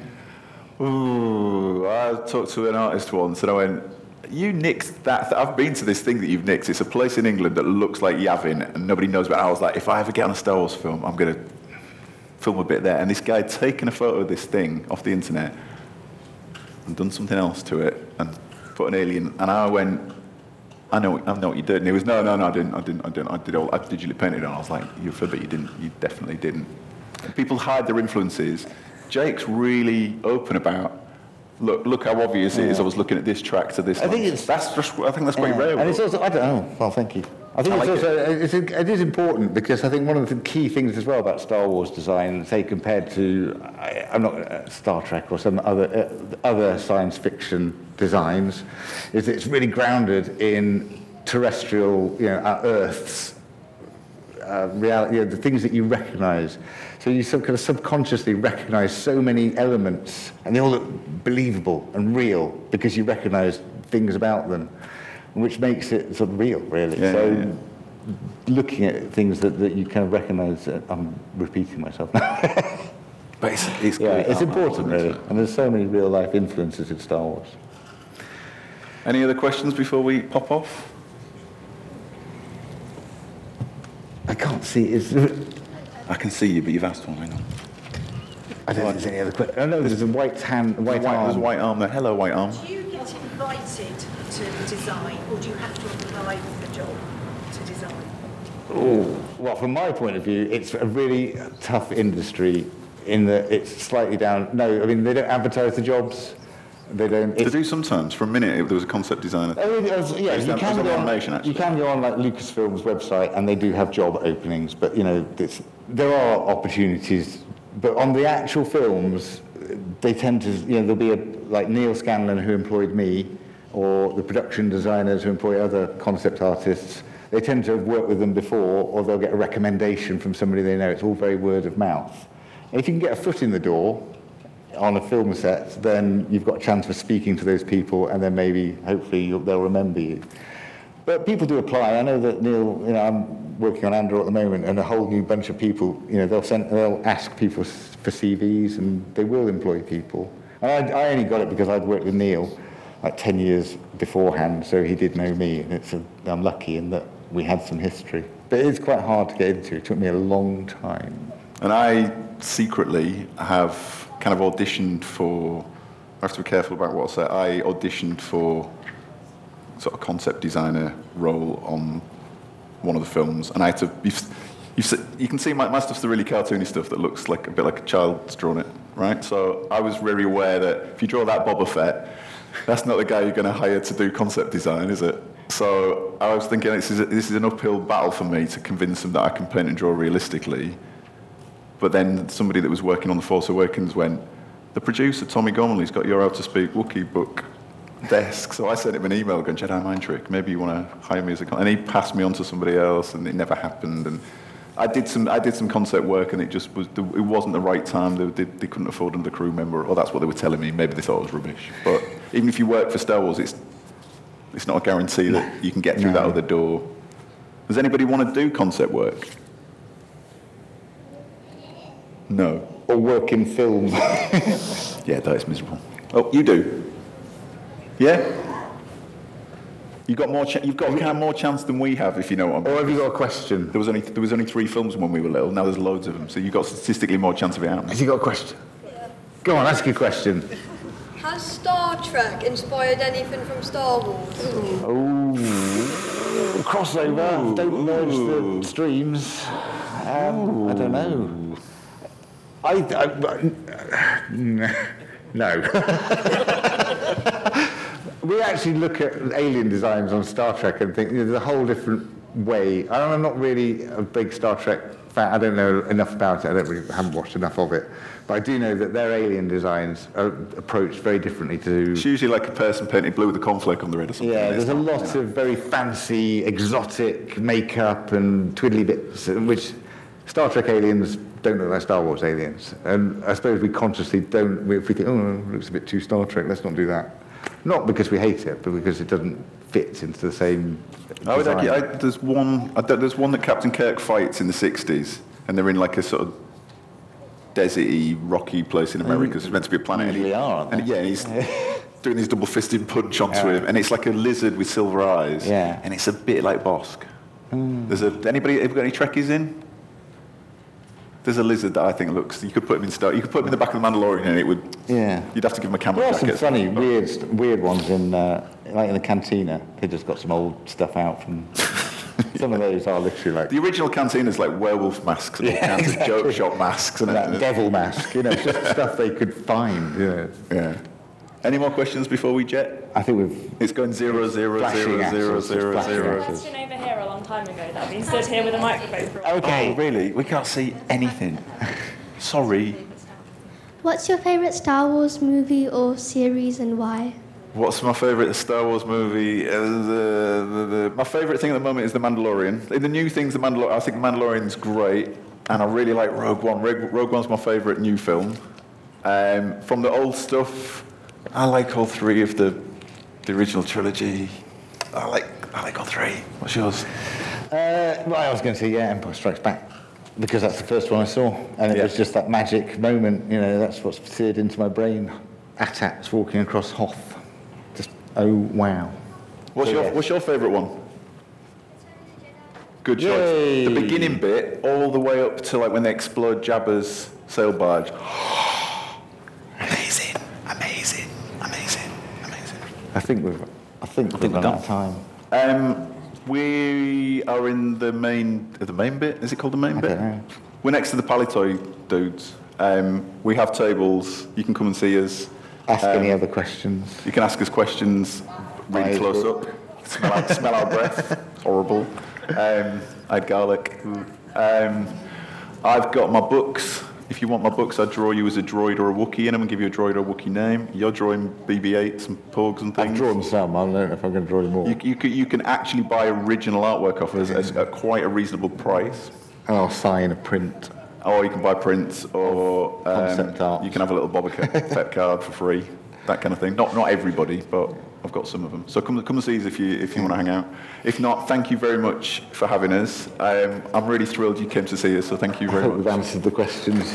Ooh, I talked to an artist once and I went, you nicked that. Th- I've been to this thing that you've nicked. It's a place in England that looks like Yavin and nobody knows about it. I was like, if I ever get on a Star Wars film, I'm going to film a bit there. And this guy had taken a photo of this thing off the internet and done something else to it and put an alien. And I went, I know, I know what you did. And he was, no, no, no, I didn't, I didn't, I didn't. I did all, I digitally painted it. And I was like, you but you didn't, you definitely didn't. And people hide their influences. Jake's really open about, look, look how obvious it is. I was looking at this track to this.
I think
one.
it's
that's just. I think that's quite
yeah.
rare.
And it's also, I don't know. Well, thank you. I think
I
it's
like
also It's a, it is important because I think one of the key things as well about Star Wars design, say compared to I, I'm not uh, Star Trek or some other uh, other science fiction designs, is that it's really grounded in terrestrial, you know, our Earth's uh, reality, you know, the things that you recognise. So you sort of, kind of subconsciously recognise so many elements, and they all look believable and real because you recognise things about them, which makes it sort of real, really.
Yeah,
so
yeah, yeah.
looking at things that, that you kind of recognise, uh, I'm repeating myself now.
But it's, it's
yeah,
great
it's
art,
important,
isn't it?
really. And there's so many real-life influences in Star Wars.
Any other questions before we pop off?
I can't see. Is
I can see you, but you've asked one. Hang on.
I don't think there's any other question. Oh no, there's a white hand, white,
white
arm.
There's a white arm there. Hello, white arm.
Do you get invited to design, or do you have to apply for the job to design?
Oh, well, from my point of view, it's a really tough industry in that it's slightly down. No, I mean, they don't advertise the jobs. They don't.
They do sometimes. For a minute, there was a concept designer.
Oh, it was, yeah,
Based
you
on-
can,
it was
go
on
on,
animation, actually.
you can go on like Lucasfilm's website, and they do have job openings. But you know, it's, there are opportunities. But on the actual films, they tend to, you know, there'll be a, like Neil Scanlon who employed me, or the production designers who employ other concept artists. They tend to have worked with them before, or they'll get a recommendation from somebody they know. It's all very word of mouth. And if you can get a foot in the door on a film set, then you've got a chance for speaking to those people, and then maybe, hopefully, you'll, they'll remember you. But people do apply. I know that Neil, you know, I'm working on Andor at the moment, and a whole new bunch of people, you know, they'll send, they'll ask people for C Vs, and they will employ people. And I, I only got it because I'd worked with Neil like ten years beforehand, so he did know me, and it's a, I'm lucky in that we had some history. But it is quite hard to get into. It took me a long time.
And I secretly have kind of auditioned for, I have to be careful about what I say, I auditioned for sort of concept designer role on one of the films, and I had to, you've, you've, you can see my, my stuff's the really cartoony stuff that looks like a bit like a child's drawn it, right? So I was very aware that if you draw that Boba Fett, that's not the guy you're going to hire to do concept design, is it? So I was thinking this is, a, this is an uphill battle for me to convince them that I can paint and draw realistically. But then somebody that was working on The Force Awakens went, the producer, Tommy Gormley's got your How to Speak Wookiee book desk. So I sent him an email going, Jedi Mind Trick, maybe you want to hire me as a con-. And he passed me on to somebody else, and it never happened. And I did some I did some concept work, and it just was, it wasn't the right time. They, they, they couldn't afford another crew member, or that's what they were telling me. Maybe they thought it was rubbish. But even if you work for Star Wars, it's it's not a guarantee that you can get through no. that other door. Does anybody want to do concept work? No.
Or work in film.
Yeah, that is miserable. Oh, you do? Yeah? You got more. Ch- you've got kind of more chance than we have, if you know what I mean.
Or have you got a question?
There was only there was only three films when we were little. Now there's loads of them, so you've got statistically more chance of it happening.
Has he got a question? Yeah. Go on, ask your question.
Has Star Trek inspired anything from Star Wars?
Oh, crossover. Ooh. Don't merge the streams. Um, I don't know. I, I, I no. We actually look at alien designs on Star Trek and think, you know, there's a whole different way. I'm not really a big Star Trek fan. I don't know enough about it. I don't really, haven't watched enough of it. But I do know that their alien designs are approached very differently to...
It's usually like a person painted blue with a cornflake on the head or something.
Yeah, there's a lot you know. of very fancy, exotic makeup and twiddly bits, which Star Trek aliens don't look like Star Wars aliens. And I suppose we consciously don't... If we think, oh, it looks a bit too Star Trek, let's not do that. Not because we hate it, but because it doesn't fit into the same
I would argue, I, there's one I, there's one that Captain Kirk fights in the sixties, and they're in like a sort of deserty, rocky place in America. It's meant to be a planet.
They really are, aren't they?
And yeah, he's doing his double-fisted punch onto yeah. him, and it's like a lizard with silver eyes,
yeah.
and it's a bit like Bosk.
Mm.
There's a anybody have got any Trekkies in? There's a lizard that I think looks. You could put him in Star. You could put him in the back of the Mandalorian, and it would.
Yeah.
You'd have to give him a camera
there are
jacket.
some funny, weird, weird ones in, uh, like in the cantina. They just got some old stuff out from. Some of those are literally like
the original cantina's like werewolf masks and all
yeah,
kinds
exactly.
of joke shop masks and
that devil mask. You know, it's just stuff they could find. You know.
Yeah. Any more questions before we jet?
I think we've.
It's going zero zero zero zero zero zero.
Question over here a long time ago that I've been stood here with a microphone for.
Okay. Oh, really? We can't see anything. Sorry.
What's your favourite Star Wars movie or series and why?
What's my favourite Star Wars movie? Uh, the, the, the, my favourite thing at the moment is The Mandalorian. In the new things, The Mandalorian, I think The Mandalorian's great, and I really like Rogue One. Rogue, Rogue One's my favourite new film. Um, from the old stuff, I like all three of the the original trilogy. I like I like all three. What's yours?
Uh, well, I was going to say, yeah, Empire Strikes Back. Because that's the first one I saw, and it yeah. was just that magic moment, you know, that's what's seared into my brain. A T A T's walking across Hoth. Just, oh, wow.
What's so, your yes. What's your favourite one? Good choice.
Yay.
The beginning bit, all the way up to like when they explode Jabba's sail barge. Amazing, amazing, amazing, amazing.
I think we've, I think
I
we've
think
run
we're
out of time.
Um, We are in the main, the main bit. Is it called the main
I
bit?
don't know.
We're next to the Palitoy dudes. Um, we have tables. You can come and see us.
Ask
um,
any other questions.
You can ask us questions really close up. Smell our, smell our breath. Horrible. Um, I had garlic. Um, I've got my books. If you want my books, I'd draw you as a droid or a Wookiee in them and give you a droid or a Wookiee name. You're drawing B B eights and Porgs and things.
I've drawn some. I don't know if I'm going to draw any more.
You, you, can, you can actually buy original artwork off us at, at quite a reasonable price.
And I'll sign a print.
or you can buy prints, or
Concept
um,
art.
you can have a little Boba Fett card for free, that kind of thing. Not not everybody, but I've got some of them. So come come and see us if you if you want to hang out. If not, thank you very much for having us. Um, I'm really thrilled you came to see us. So thank you
I
very
hope
much.
we've answered the questions.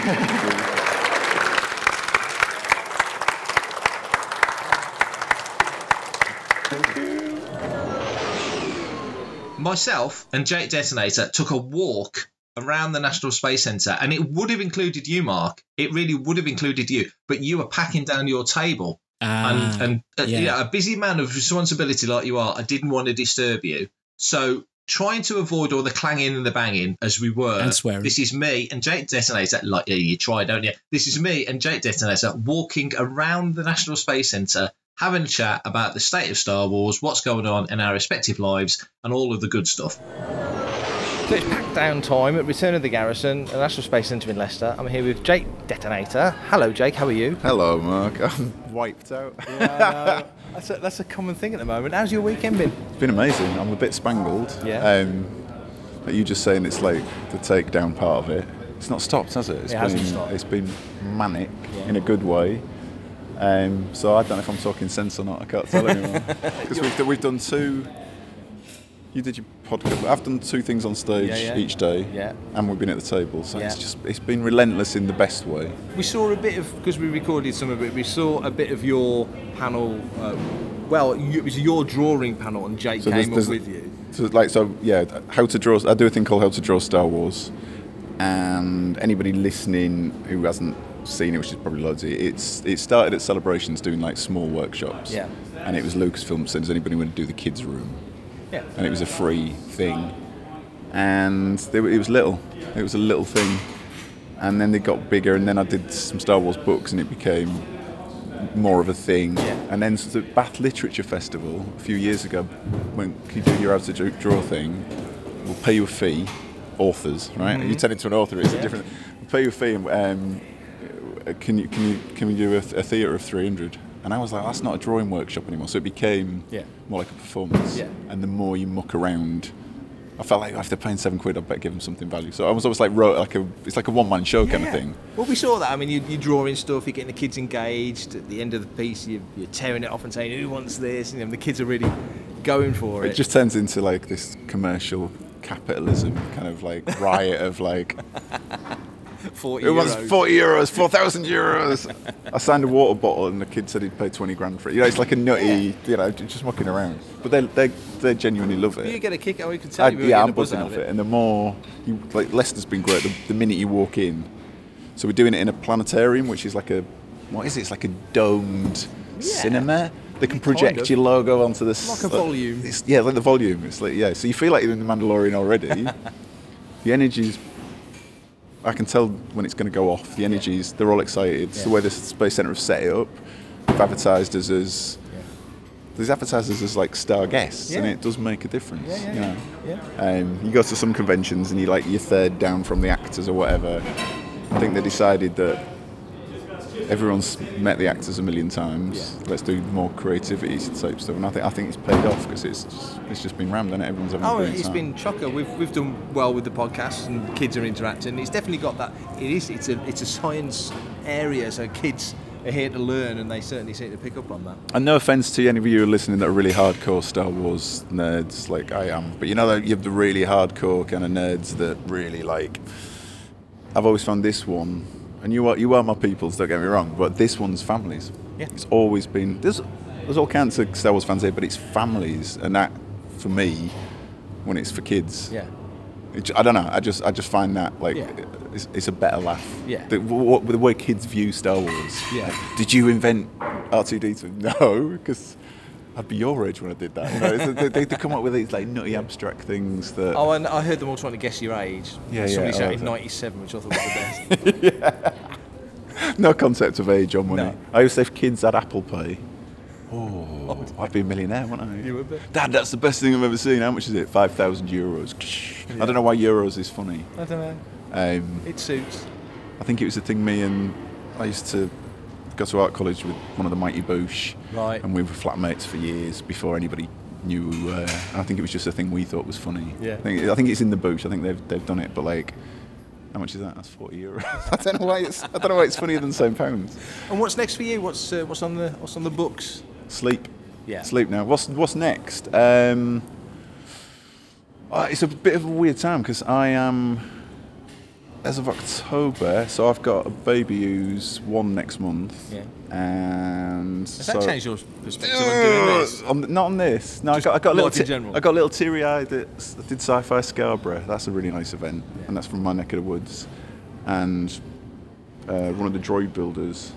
Myself and Jake Detonator took a walk around the National Space Centre, and it would have included you, Mark. It really would have included you, but you were packing down your table.
Ah,
and and uh,
yeah.
yeah, a busy man of responsibility like you are, I didn't want to disturb you. So trying to avoid all the clanging and the banging as we were.
And swearing.
This is me and Jake Detonator. Like yeah, you try, don't you? This is me and Jake Detonator walking around the National Space Centre, having a chat about the state of Star Wars, what's going on in our respective lives, and all of the good stuff.
So it's packed down time at Return of the Garrison, the National Space Centre in Leicester. I'm here with Jake Detonator. Hello, Jake. How are you?
Hello, Mark. I'm wiped out.
Yeah, that's, a, that's a common thing at the moment. How's your weekend been?
It's been amazing. I'm a bit spangled.
Yeah.
Um, like you just saying it's like the takedown part of it. It's not stopped, has it? It's
It
been,
hasn't stopped.
It's been manic
Yeah.
in a good way. Um, so I don't know if I'm talking sense or not. I can't tell anymore. Because we've, we've done two. You did your podcast. I've done two things on stage
Yeah, yeah.
each day,
Yeah.
and we've been at the table. So
Yeah.
it's just it's been relentless in the best way.
We saw a bit of, because we recorded some of it, we saw a bit of your panel. Uh, well, you, it was your drawing panel, and Jake
So
came
there's-
up
there's-
with you.
So like so yeah, how to draw. I do a thing called How to Draw Star Wars, and anybody listening who hasn't seen it, which is probably loads of it, it's it started at Celebrations doing like small workshops.
Yeah.
And it was Lucasfilm said, does anybody want to do the kids' room?
Yeah.
And it was a free thing, and they, were- it was little. It was a little thing, and then they got bigger, and then I did some Star Wars books, and it became more of a thing.
Yeah.
And then the Bath Literature Festival a few years ago, when you do your How to Draw- Draw thing, we'll pay you a fee, authors, right?
Mhm.
You turn into an author, it's
Yeah.
a different. We'll pay you a fee. And, um, can you can you can we do a, a theatre of three hundred? And I was like, that's not a drawing workshop anymore. So it became
Yeah.
more like a performance.
Yeah.
And the more you muck around, I felt like if they're paying seven quid, I better give them something value. So I was always like wrote like a it's like a one man show kind of thing.
Well, we saw that. I mean, you, you're drawing stuff, you're getting the kids engaged. At the end of the piece, you, you're tearing it off and saying, who wants this? And you know, the kids are really going for it.
It just turns into like this commercial capitalism kind of like riot of like.
forty
It was
euros.
forty euros, four thousand euros. I signed a water bottle, and the kid said he'd pay twenty grand for it. You know, it's like a nutty, you know, just mucking around. But they they they genuinely love it.
You get a kick out, you can tell
I,
you were
yeah,
getting
I'm
a buzz
buzzing
out
off
of
it. And the more, you, like Leicester's been great. The, the minute you walk in, so we're doing it in a planetarium, which is like a, what is it? It's like a domed cinema. They can project
Kind of.
your logo onto the
Like a volume.
It's, yeah, like the volume. It's like yeah. So you feel like you're in the Mandalorian already. The energy's. I can tell when it's going to go off. The energies, they're all excited. It's the
Yeah.
way the Space Centre have set it up. They've advertised us as. There's advertised us as like star guests, and
Yeah.
it does make a difference.
Yeah, yeah,
you know.
yeah.
Um, you go to some conventions and you like you're third down from the actors or whatever. I think they decided that everyone's met the actors a million times. Let's do more creativity type stuff, and I think I think it's paid off because it's just, it's just been rammed, and everyone's having a
Oh,
great
it's
time.
been chocker. We've we've done well with the podcast, and kids are interacting. It's definitely got that. It is. It's a it's a science area, so kids are here to learn, and they certainly seem to pick up on that.
And no offence to any of you who are listening that are really hardcore Star Wars nerds like I am, but you know that you have the really hardcore kind of nerds that really like. I've always found this one, and you are you are my peoples. Don't get me wrong, but this one's families.
Yeah.
It's always been there's there's all kinds of Star Wars fans here, but it's families, and that for me, when it's for kids.
Yeah.
It, I don't know. I just I just find that like
Yeah.
it's, it's a better laugh.
Yeah.
The, what, the way kids view Star Wars.
Yeah.
Like, did you invent R two D two? No, because I'd be your age when I did that. You know, it's- they, they, they come up with these like nutty abstract things that.
Oh, and I heard them all trying to guess your age.
Yeah,
Somebody
yeah,
said
I
in
like
ninety-seven, which I thought was the best.
No concept of age or money.
No.
I used to say if kids had Apple Pay. Oh, I'd be a millionaire, wouldn't I?
You would be.
Dad, that's the best thing I've ever seen. How much is it? Five thousand euros. I don't know why euros is funny.
I don't know.
Um,
It suits.
I think it was the thing me and I used to go to art college with one of the Mighty Boosh.
Right.
And we were flatmates for years before anybody knew. Uh, and I think it was just a thing we thought was funny.
Yeah.
I think, I think it's in the Boosh. I think they've they've done it, but like, How much is that? That's forty euros. I don't know why it's. I don't know why it's funnier than saying pounds.
And what's next for you? What's uh, what's on the what's on the books?
Sleep.
Yeah.
Sleep now. What's what's next? Um, oh, it's a bit of a weird time because I am, as of October, so I've got a baby who's one next month.
Yeah.
And
Has
so,
that changed your perspective on doing this?
On, not on this. No, I
Just
got I got a little
life in
te-
general?
I got a little teary eyed that s- did Sci-Fi Scarborough. That's a really nice event, yeah. And that's from my neck of the woods. And uh, one of the droid builders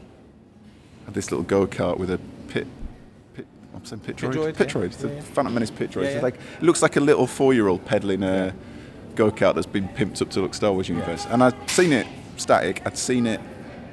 had this little go-kart with a pit. pit I'm saying pit droid.
droid,
Pit
yeah.
droid. The
Yeah, yeah.
Phantom Menace pit droid.
Yeah,
It's
yeah.
like it looks like a little four-year-old pedaling a go-kart that's been pimped up to look Star Wars universe. And I'd seen it static. I'd seen it.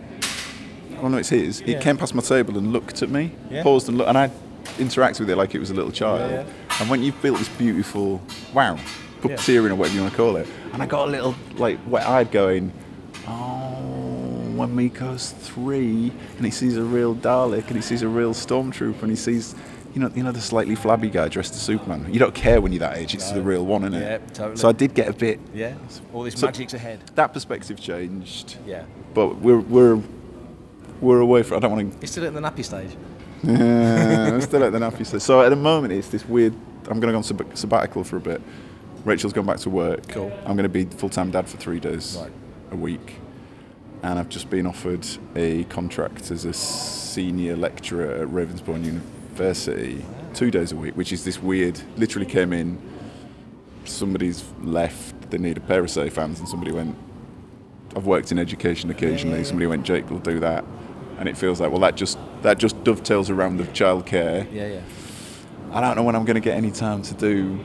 Oh no, it's his.
Yeah.
It came past my table and looked at me,
Yeah.
paused and looked, and I interacted with it like it was a little child.
Yeah,
And when you've built this beautiful, wow, puppeteering or whatever you want to call it, and I got a little like wet-eyed going, oh, when Miko's three and he sees a real Dalek and he sees a real Stormtrooper and he sees, you know, you know the slightly flabby guy dressed as Superman. You don't care when you're that age; it's
No.
the real one, isn't it?
Yeah, totally.
So I did get a bit.
Yeah. All this
So
magic's ahead.
That perspective changed.
Yeah.
But we're we're we're away from. I don't want to.
You're still at the nappy stage.
Yeah, I'm still at the nappy stage. So at the moment, it's this weird. I'm going to go on sab- sabbatical for a bit. Rachel's gone back to work.
Cool.
I'm going to be full-time dad for three days
Right.
a week, and I've just been offered a contract as a senior lecturer at Ravensbourne University, two days a week, which is this weird. Literally came in. Somebody's left. They need a pair of safe hands, and somebody went. I've worked in education occasionally.
Yeah, yeah, yeah.
Somebody went, Jake, we'll do that. And it feels like, well, that just that just dovetails around the childcare.
Yeah, yeah.
I don't know when I'm going to get any time to do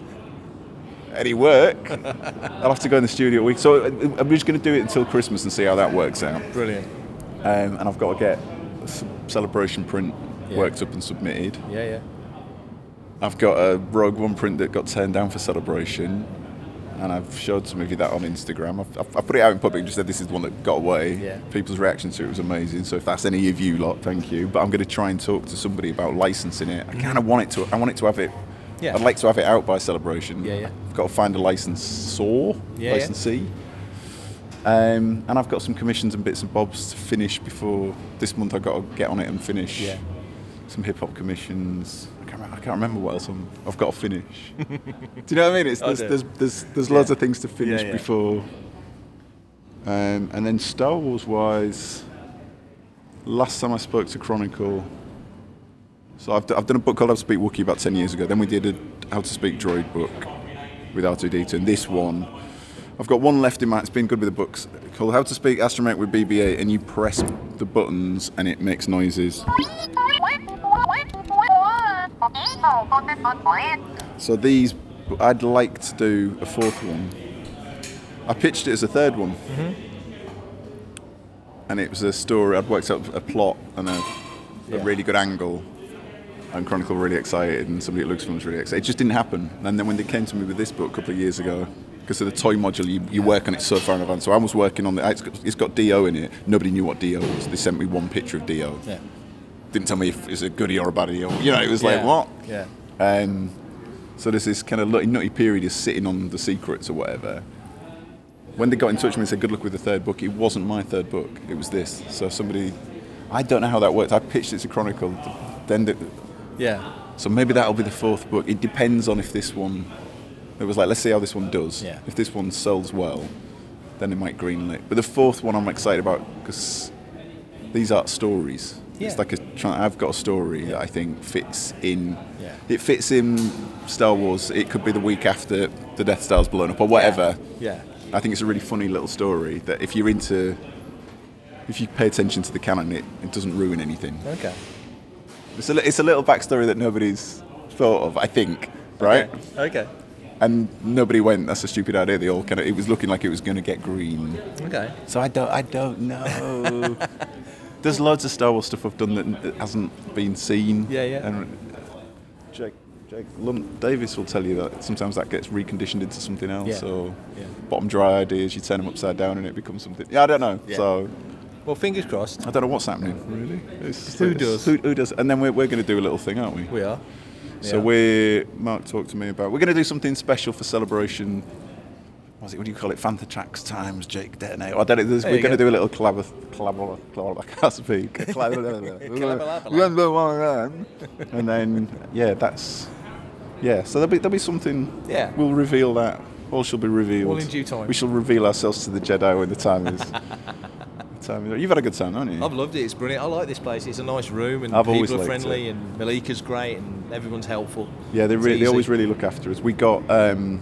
any work. I'll have to go in the studio a week. So I'm just going to do it until Christmas and see how that works out.
Brilliant.
Um, and I've got to get a s- Celebration print
Yeah.
worked up and submitted.
Yeah, yeah.
I've got a Rogue One print that got turned down for Celebration. And I've showed some of you that on Instagram. I've, I've, I put it out in public and just said this is the one that got away.
Yeah.
People's reaction to it was amazing. So if that's any of you lot, thank you. But I'm going to try and talk to somebody about licensing it. I kind of want it to. I want it to have it.
Yeah.
I'd like to have it out by Celebration.
Yeah, yeah.
I've got to find a licensor,
Yeah, yeah.
licensee. Um, and I've got some commissions and bits and bobs to finish before this month. I've got to get on it and finish.
Yeah.
Some hip hop commissions. I can't, remember, I can't remember what else I'm, I've got to finish. Do you know what I mean? It's,
I
there's,
do.
there's, there's, there's
Yeah.
loads of things to finish
Yeah, yeah.
before. Um, and then Star Wars wise, last time I spoke to Chronicle, so I've, d- I've done a book called How to Speak Wookiee about ten years ago. Then we did a How to Speak Droid book with R two D two. And this one, I've got one left in my, it's been good with the books, called How to Speak Astromech with B B eight, and you press the buttons and it makes noises. So these, I'd like to do a fourth one. I pitched it as a third one.
Mm-hmm.
And it was a story, I'd worked out a plot and a,
Yeah.
a really good angle. And Chronicle were really excited, and somebody at Lucasfilm was really excited. It just didn't happen. And then when they came to me with this book a couple of years ago, because of the toy module, you, you work on it so far in advance. So I was working on it, it's got, it's got D O in it. Nobody knew what D O was. They sent me one picture of D O.
Yeah.
Didn't tell me if it's a goodie or a baddie, or, you know, it was like,
Yeah.
what?
Yeah.
Um, so there's this kind of nutty, nutty period of sitting on the secrets or whatever. When they got in touch with me and said, good luck with the third book, it wasn't my third book, it was this. So somebody, I don't know how that worked. I pitched it to Chronicle, then the,
Yeah.
so maybe that'll be the fourth book. It depends on if this one, it was like, let's see how this one does.
Yeah.
If this one sells well, then they might greenlit. But the fourth one I'm excited about because these are stories.
Yeah.
It's like a, try- I've got a story that I think fits in.
Yeah.
It fits in Star Wars. It could be the week after the Death Star's blown up or whatever.
Yeah.
I think it's a really funny little story that if you're into, if you pay attention to the canon, it, it doesn't ruin anything.
Okay.
It's a, li- it's a little backstory that nobody's thought of, I think, right?
Okay. Okay.
And nobody went, that's a stupid idea. They all kind of, it was looking like it was going to get green.
Okay.
So I don't, I don't know. There's loads of Star Wars stuff I've done that that hasn't been seen.
Yeah, yeah.
And Jake, Jake Lund Davis will tell you that sometimes that gets reconditioned into something else.
Yeah.
So
Yeah.
bottom dry ideas, you turn them upside down and it becomes something. Yeah, I don't know.
Yeah.
So
Well, fingers crossed.
I don't know what's happening, really. It's,
Who
it's-
does?
Who, who does? And then we're, we're going to do a little thing, aren't we?
We are.
So
Yeah.
we're, Mark talked to me about, we're going to do something special for Celebration What's it, what do you call it? Fantha Tracks times Jake Detonator. I don't know. We're
There you
going to
go.
do a little collab. collab, collab I can't speak. Collab- and then yeah, that's yeah. So there'll be there'll be something.
Yeah.
We'll reveal that. All shall be revealed.
All in due time.
We shall reveal ourselves to the Jedi when the time is. the time is. You've had a good time, haven't you?
I've loved it. It's brilliant. I like this place. It's a nice room, and
I've always
people are
liked
friendly,
it.
and Malika's great, and everyone's helpful.
Yeah, they
It's
really, they
easy.
always really look after us. We got um,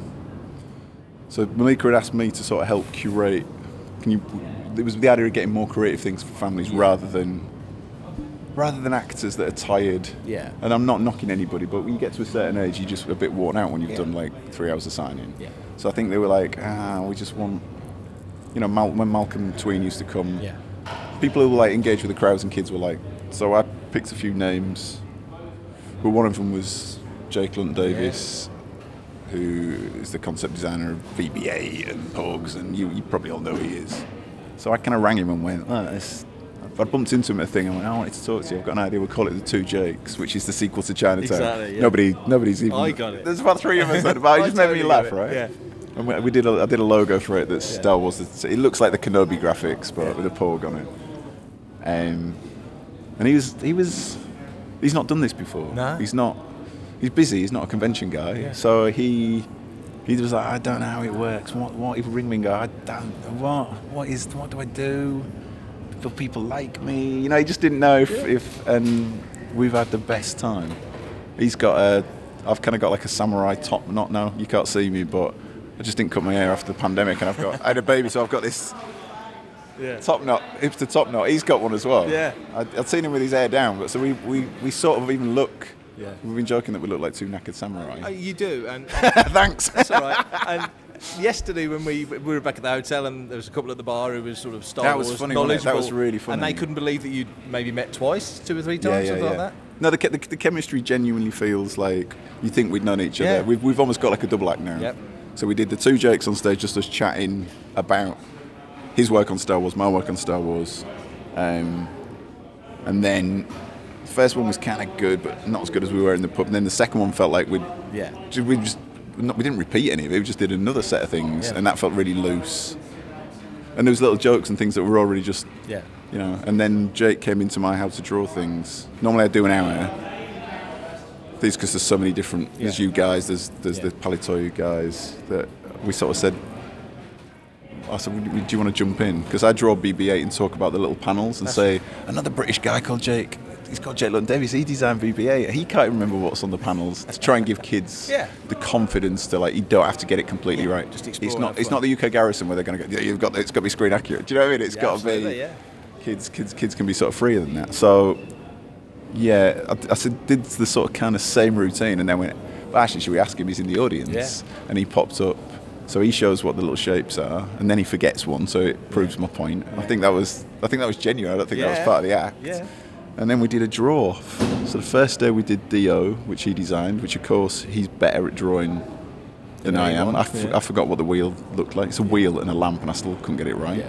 so Malika had asked me to sort of help curate. Can you? It was the idea of getting more creative things for families rather than rather than actors that are tired.
Yeah.
And I'm not knocking anybody, but when you get to a certain age, you're just a bit worn out when you've
Yeah.
done like three hours of signing.
Yeah.
So I think they were like, ah, we just want, you know, Mal- when Malcolm Tween used to come.
Yeah.
People who were like engaged with the crowds and kids were like, so I picked a few names, but one of them was Jake Lunt Davis, who is the concept designer of V B A and Pogs, and you, you probably all know who he is. So I kind of rang him and went, oh, this, I bumped into him at a thing and went, I wanted to talk to you. I've got an idea. We'll call it The Two Jakes, which is the sequel to Chinatown.
Exactly, yeah.
Nobody, nobody's even.
I got it.
There's about three of us, but it
I
just made me
totally
laugh,
get it,
right?
yeah.
And we, we did. A, I did a logo for it that's
Yeah.
Star Wars. It's- It looks like the Kenobi graphics, but with a Porg on it. Um, and he was, he was, he's not done this before.
No.
He's not. He's busy. He's not a convention guy.
Yeah.
So he. He was like, I don't know how it works. What? What? If ring me and go, I don't. What? What is? What do I do? For people like me, you know, he just didn't know if, if. And we've had the best time. He's got a. I've kind of got like a samurai top knot now. You can't see me, but I just didn't cut my hair after the pandemic, and I've got. I had a baby, so I've got this.
Yeah.
Top knot, hipster top knot. He's got one as well.
Yeah.
I, I'd seen him with his hair down, but so we we, we sort of even look.
Yeah.
We've been joking that we look like two knackered samurai.
Uh, you do, and
Thanks.
That's all right. And yesterday, when we, we were back at the hotel, and there was a couple at the bar who was sort of Star
That was
Wars
funny, wasn't it? That was
knowledgeable,
really funny.
and they couldn't believe that you'd maybe met twice, two or three
Yeah,
times,
yeah,
something
yeah.
like that.
No, the, the, the chemistry genuinely feels like you think we'd known each other.
Yeah.
We've, we've almost got like a double act now.
Yep.
So we did the two Jakes on stage, just us chatting about his work on Star Wars, my work on Star Wars. Um, and then the first one was kind of good, but not as good as we were in the pub. And then the second one felt like we'd,
Yeah.
we just not, we didn't repeat any of it. We just did another set of things,
Yeah.
and that felt really loose. And there was little jokes and things that were already just,
Yeah.
you know. And then Jake came into my how to draw things. Normally I do an hour. These because there's so many different. There's
Yeah.
you guys. There's there's
Yeah.
the Palitoy guys that we sort of said. I said, "Would you- do you want to jump in? Because I draw B B eight and talk about the little panels and
That's
say another British guy called Jake. He's called Jake Lunt Davis. He designed B B eight. He can't remember what's on the panels to try and give kids
Yeah.
the confidence to like you don't have to get it completely
Yeah,
right.
just explore
it's
and
not.
have
It's
fun.
not the U K Garrison where they're going to go. Yeah, you've got. It's got to be screen accurate. Do you know what I mean? It's
Yeah,
got to be.
absolutely, yeah.
Kids, kids, kids can be sort of freer than that. So, yeah, I, I said did the sort of kind of same routine, and then went. Well, actually, should we ask him? He's in the audience,
Yeah.
and he popped up. So he shows what the little shapes are, and then he forgets one, so it proves my point. I think that was. I think that was genuine. I don't think that was
Yeah.
part of the act.
Yeah.
And then we did a draw. So the first day we did Dio, which he designed, which of course he's better at drawing than I am. I, f-
yeah.
I forgot what the wheel looked like. It's a wheel and a lamp, and I still couldn't get it right.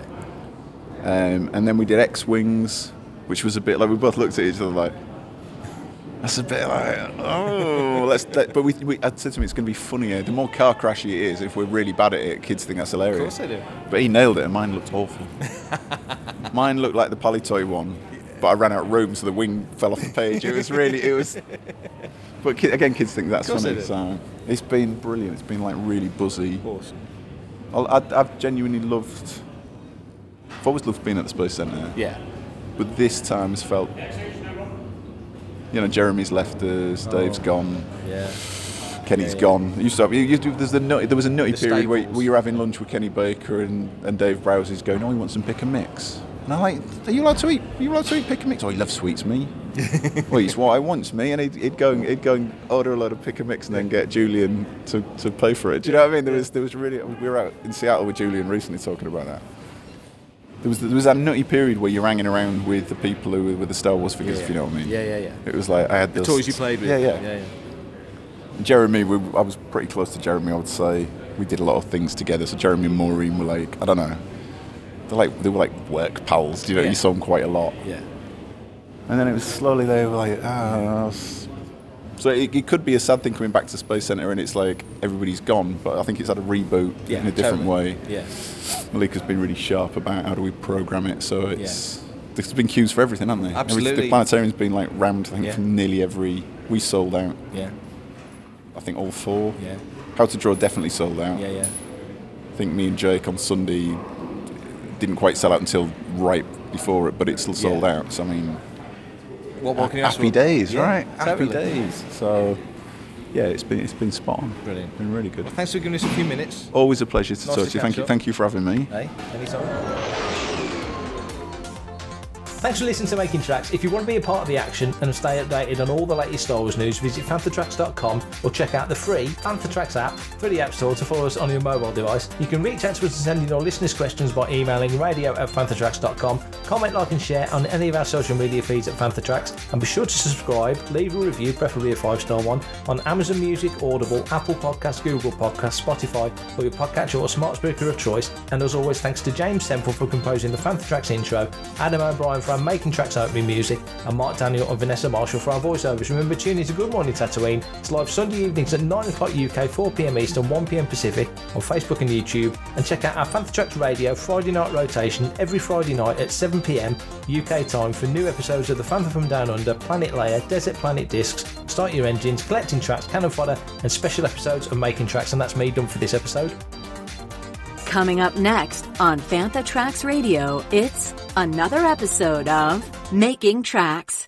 Um, and then we did X-Wings, which was a bit like, we both looked at each other like, that's a bit like, oh, let's, let, but we, we, I said to him, it's going to be funnier. The more car crashy it is, if we're really bad at it, kids think that's hilarious.
Of course they do.
But he nailed it, and mine looked awful. Mine looked like the Palitoy one, but I ran out of room, so the wing fell off the page. It was really, it was. But ki- again, kids think that's
Of course
funny.
they do.
So it's been brilliant. It's been like really buzzy.
Awesome.
I'll- I, I've genuinely loved. I've always loved being at the Space Centre.
Yeah.
But this time has felt. You know, Jeremy's left us. Dave's
Oh.
gone.
Yeah.
Kenny's
Yeah, yeah.
gone. You used to have, you, you, there's the nutty, there was a nutty
The
period where,
staples.
where you were having lunch with Kenny Baker and, and Dave Browsey's going, oh, he wants some pick and mix. And I'm like, are you allowed to eat? Are you allowed to eat pick and mix? Oh, he loves sweets, me. Well, it's what I want, me. And he'd, he'd go and he'd go and order a load of pick and mix and then get Julian to, to pay for it. Do you know what I mean? There was there was really we were out in Seattle with Julian recently talking about that. There was there was that nutty period where you're hanging around with the people who were with the Star Wars figures,
Yeah,
if you know what I mean.
yeah, yeah, yeah.
It was like I had
The
those
toys you played with.
Yeah, yeah.
yeah, yeah.
Jeremy, we, I was pretty close to Jeremy, I would say. We did a lot of things together. So Jeremy and Maureen were like, I don't know, they're like they were like work pals. You know,
Yeah.
you saw them quite a lot.
Yeah.
And then it was slowly they were like, ah, s- So it, it could be a sad thing coming back to Space Centre and it's like everybody's gone, but I think it's had a reboot
Yeah,
in a different
totally.
way.
Yeah.
Malika's been really sharp about how do we program it, so it's there's been queues for everything, haven't there?
Absolutely.
Every, the planetarium's been like rammed, I think,
Yeah.
from nearly every. We sold out.
Yeah.
I think all four.
Yeah.
How to Draw definitely sold out.
Yeah, yeah.
I think me and Jake on Sunday didn't quite sell out until right before it, but it still sold
Yeah.
out. So I mean,
What more can you ask
happy
for?
days,
Yeah,
right?
totally.
Happy days. So yeah, it's been it's been spot on.
Brilliant.
Been really good.
Well, thanks for giving us a few minutes.
Always a pleasure to
Nice
talk
to
to you. Thank
catch
you.
up.
Thank you for having me.
Hey, anytime. Thanks for listening to Making Tracks. If you want to be a part of the action and stay updated on all the latest Star Wars news, visit Fantha Tracks dot com or check out the free Fantha Tracks app through the App Store to follow us on your mobile device. You can reach out to us and send in your listeners' questions by emailing radio at Fantha Tracks dot com. Comment, like and share on any of our social media feeds at Fantha Tracks, and be sure to subscribe, leave a review, preferably a five-star one, on Amazon Music, Audible, Apple Podcasts, Google Podcasts, Spotify, or your podcatcher or smart speaker of choice. And as always, thanks to James Semple for composing the Fantha Tracks intro, Adam O'Brien for our Making Tracks opening music, and Mark Daniel and Vanessa Marshall for our voiceovers. Remember, tune in to Good Morning Tatooine. It's live Sunday evenings at nine o'clock U K, four p m Eastern, one p m Pacific on Facebook and YouTube. And check out our Fantha Tracks Radio Friday night rotation every Friday night at seven p m U K time for new episodes of The Fantha from Down Under, Planet Leia, Desert Planet Discs, Start Your Engines, Collecting Tracks, Cannon Fodder, and special episodes of Making Tracks. And that's me done for this episode.
Coming up next on Fantha Tracks Radio, it's another episode of Making Tracks.